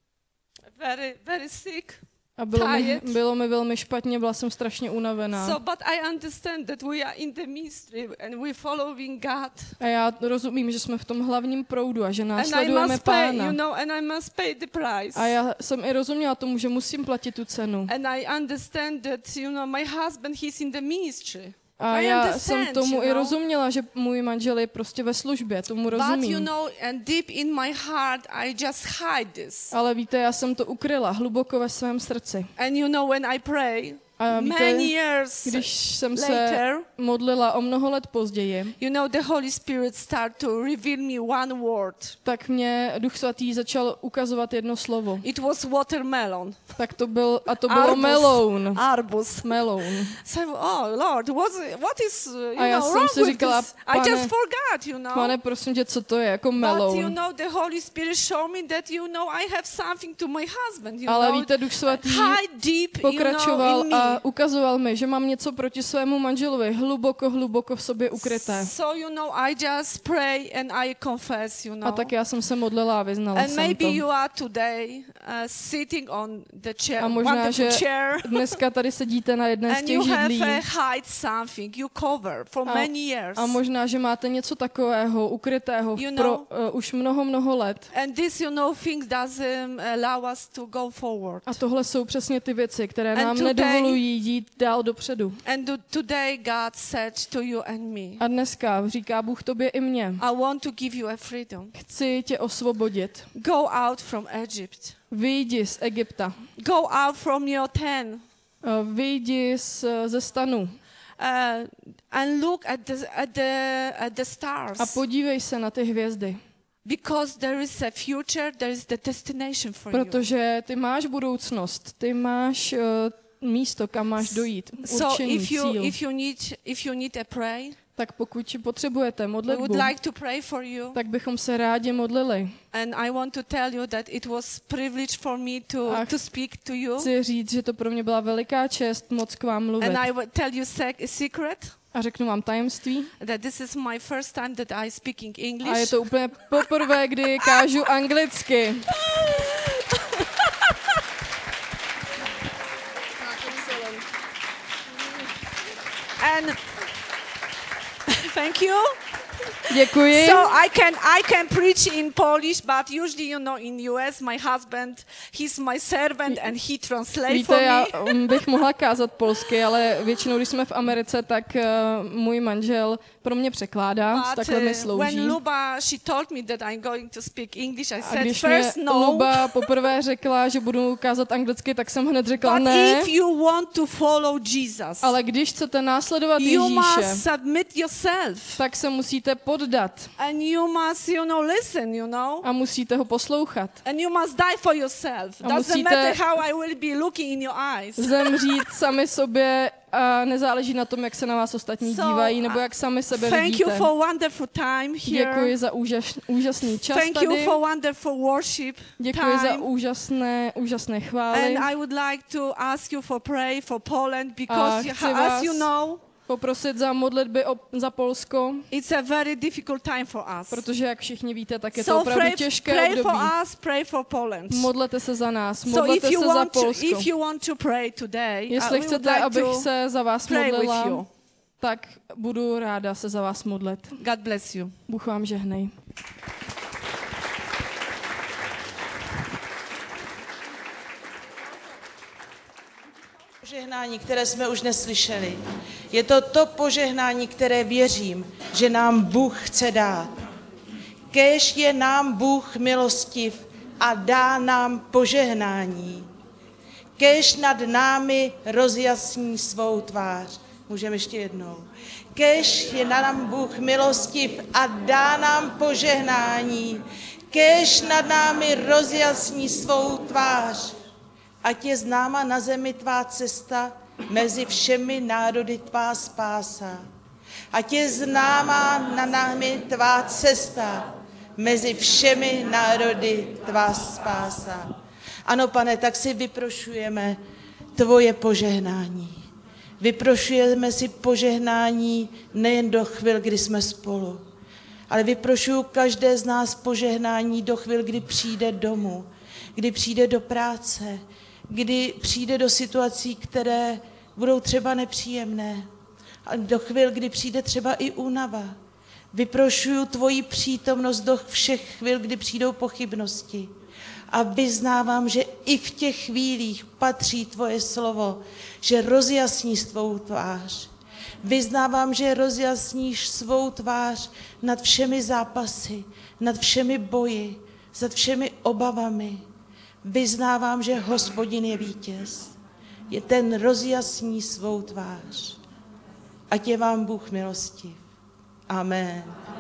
Very, very sick. A bylo mi velmi špatně, byla jsem strašně unavená. So, but I understand that we are in the mystery and we're following God. A já rozumím, že jsme v tom hlavním proudu a že And I následujeme must pay, Pána. you know, and I must pay the price. A já jsem i rozuměla tomu, že musím platit tu cenu. And I understand that, you know, my husband, he's in the ministry. A já jsem tomu i rozuměla, že můj manžel je prostě ve službě, tomu rozumím. But you know, and deep in my heart, I just hide this. Ale víte, já jsem to ukryla hluboko ve svém srdci. And you know, when I pray, A víte, many years když jsem later, se modlila o mnoho let později, you know, the Holy Spirit start to reveal me one word. tak mě Duch Svatý začal ukazovat jedno slovo. It was watermelon. Tak to bylo meloun. Arbus. Meloun. So, oh Lord, what is A já jsem wrong si with říkala, this? I just forgot, you know. Pane, prosím tě, co to je, jako But you meloun. know, the Holy Spirit showed me that, you know, I have something to my husband, you Ale know. víte, Duch Svatý High deep, pokračoval in me. a ukazoval mi, že mám něco proti svému manželovi, hluboko v sobě ukryté. So, you know, I just pray and I confess, you know. A tak já jsem se modlila a vyznala And jsem maybe to. you are today sitting on the chair, A možná, wonderful že chair. dneska tady sedíte na jedné z And těch you židlí have hide something, you cover for many years. a možná, že máte něco takového ukrytého You know, už mnoho let. And this, you know, things doesn't allow us to go forward. A tohle jsou přesně ty věci, které And nám today- nedovolují jít dál dopředu. And today God said to you and me, A dneska říká Bůh tobě i mně. I want to give you a freedom. Chci tě osvobodit. Go out from Egypt. Vyjdi z Egypta. Go out from your tent. Vyjdi ze stanu. And look at the stars. A podívej se na ty hvězdy. Because there is a future, there is the destination for you. Protože ty máš budoucnost, ty máš místo, kam máš dojít, určený cíl. If you need a pray, Tak pokud potřebujete we modlitbu, would like to pray for you. tak bychom se rádi modlili. And I want to tell you that it was privilege for me to speak to you. Chci říct, že to pro mě byla veliká čest moc k vám mluvit. And I will tell you a secret. A řeknu vám tajemství. That this is my first time that I speaking English. A je to úplně poprvé, kdy kážu anglicky. And thank you. Děkuji. So I can preach in Polish, but usually, you know, in US, my husband, he's my servant and he translates for Víte, já me. bych mohla kázat polsky, ale většinou, když jsme v Americe, tak můj manžel pro mě překládá, takhle mi slouží. When Luba, she told me that I'm going to speak English, I A said když first mě no. Luba poprvé řekla, že budu kázat anglicky, tak jsem hned řekla But ne. if you want to follow Jesus, Ale když chcete následovat you must Ježíše, submit yourself. tak se musíte poddat And you must, you know, listen, you know. a musíte ho poslouchat. And you must die for yourself. A Doesn't musíte matter how I will be looking in your eyes. Zemřít sami sobě a nezáleží na tom, jak se na vás ostatní dívají, nebo jak sami sebe Thank you vidíte. for wonderful time here. Děkuji za úžasný čas Thank you tady. for wonderful worship Děkuji za time. úžasné chvály. And I would like to ask you for pray for Poland because chci as vás you know, Poprosit za modlitby za Polsko. It's a very difficult time for us. Protože jak všichni víte, tak je to So opravdu těžké pray období. for us, pray for Poland. Modlete se za nás, So modlete se za Polsko. if you want to pray today, Jestli we would chcete, like abych to se za vás pray with modlila, you. tak budu ráda se za vás modlit. God bless you. Bůh vám žehnej. Požehnání, které jsme už neslyšeli. Je to požehnání, které věřím, že nám Bůh chce dát. Kéž je nám Bůh milostiv a dá nám požehnání. Kéž nad námi rozjasní svou tvář. Můžeme ještě jednou. Kéž je nám Bůh milostiv a dá nám požehnání. Kéž nad námi rozjasní svou tvář. Ať je známa na zemi tvá cesta, mezi všemi národy tvá spása. Ať je známa na námi tvá cesta, mezi všemi národy tvá spása. Ano, Pane, tak si vyprošujeme tvoje požehnání. Vyprošujeme si požehnání nejen do chvil, kdy jsme spolu, ale vyprošuju každé z nás požehnání do chvil, kdy přijde domů, kdy přijde do práce, kdy přijde do situací, které budou třeba nepříjemné. A do chvil, kdy přijde třeba i únava. Vyprošuju tvoji přítomnost do všech chvil, kdy přijdou pochybnosti. A vyznávám, že i v těch chvílích patří tvoje slovo, že rozjasníš svou tvář. Vyznávám, že rozjasníš svou tvář nad všemi zápasy, nad všemi boji, nad všemi obavami. Vyznávám, že Hospodin je vítěz. Je ten rozjasní svou tvář. Ať je vám Bůh milostiv. Amen.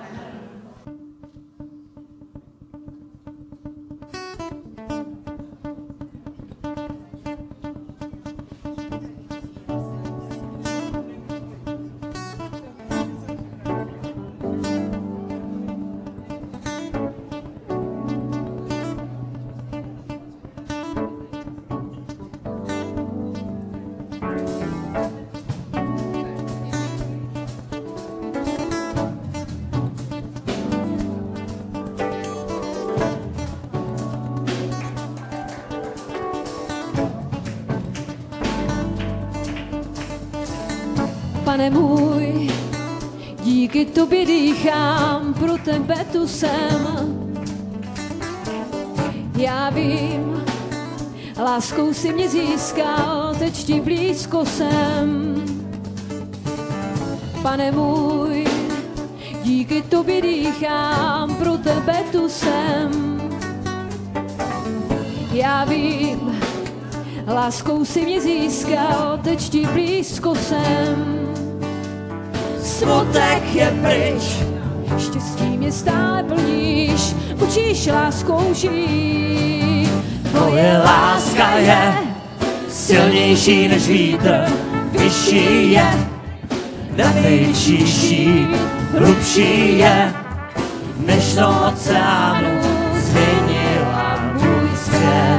Pane můj, díky tobě dýchám, pro tebe tu jsem. Já vím, láskou si mě získal, teď ti blízko jsem. Pane můj, díky tobě dýchám, pro tebe tu jsem. Já vím, láskou si mě získal, teď ti blízko jsem. Smutek je pryč, štěstí mě stále plníš, učíš láskou žít. Tvoje láska je silnější než vítr, vyšší je, na nejvyšší šíp, hlubší je, než do oceánu změnila můj svět.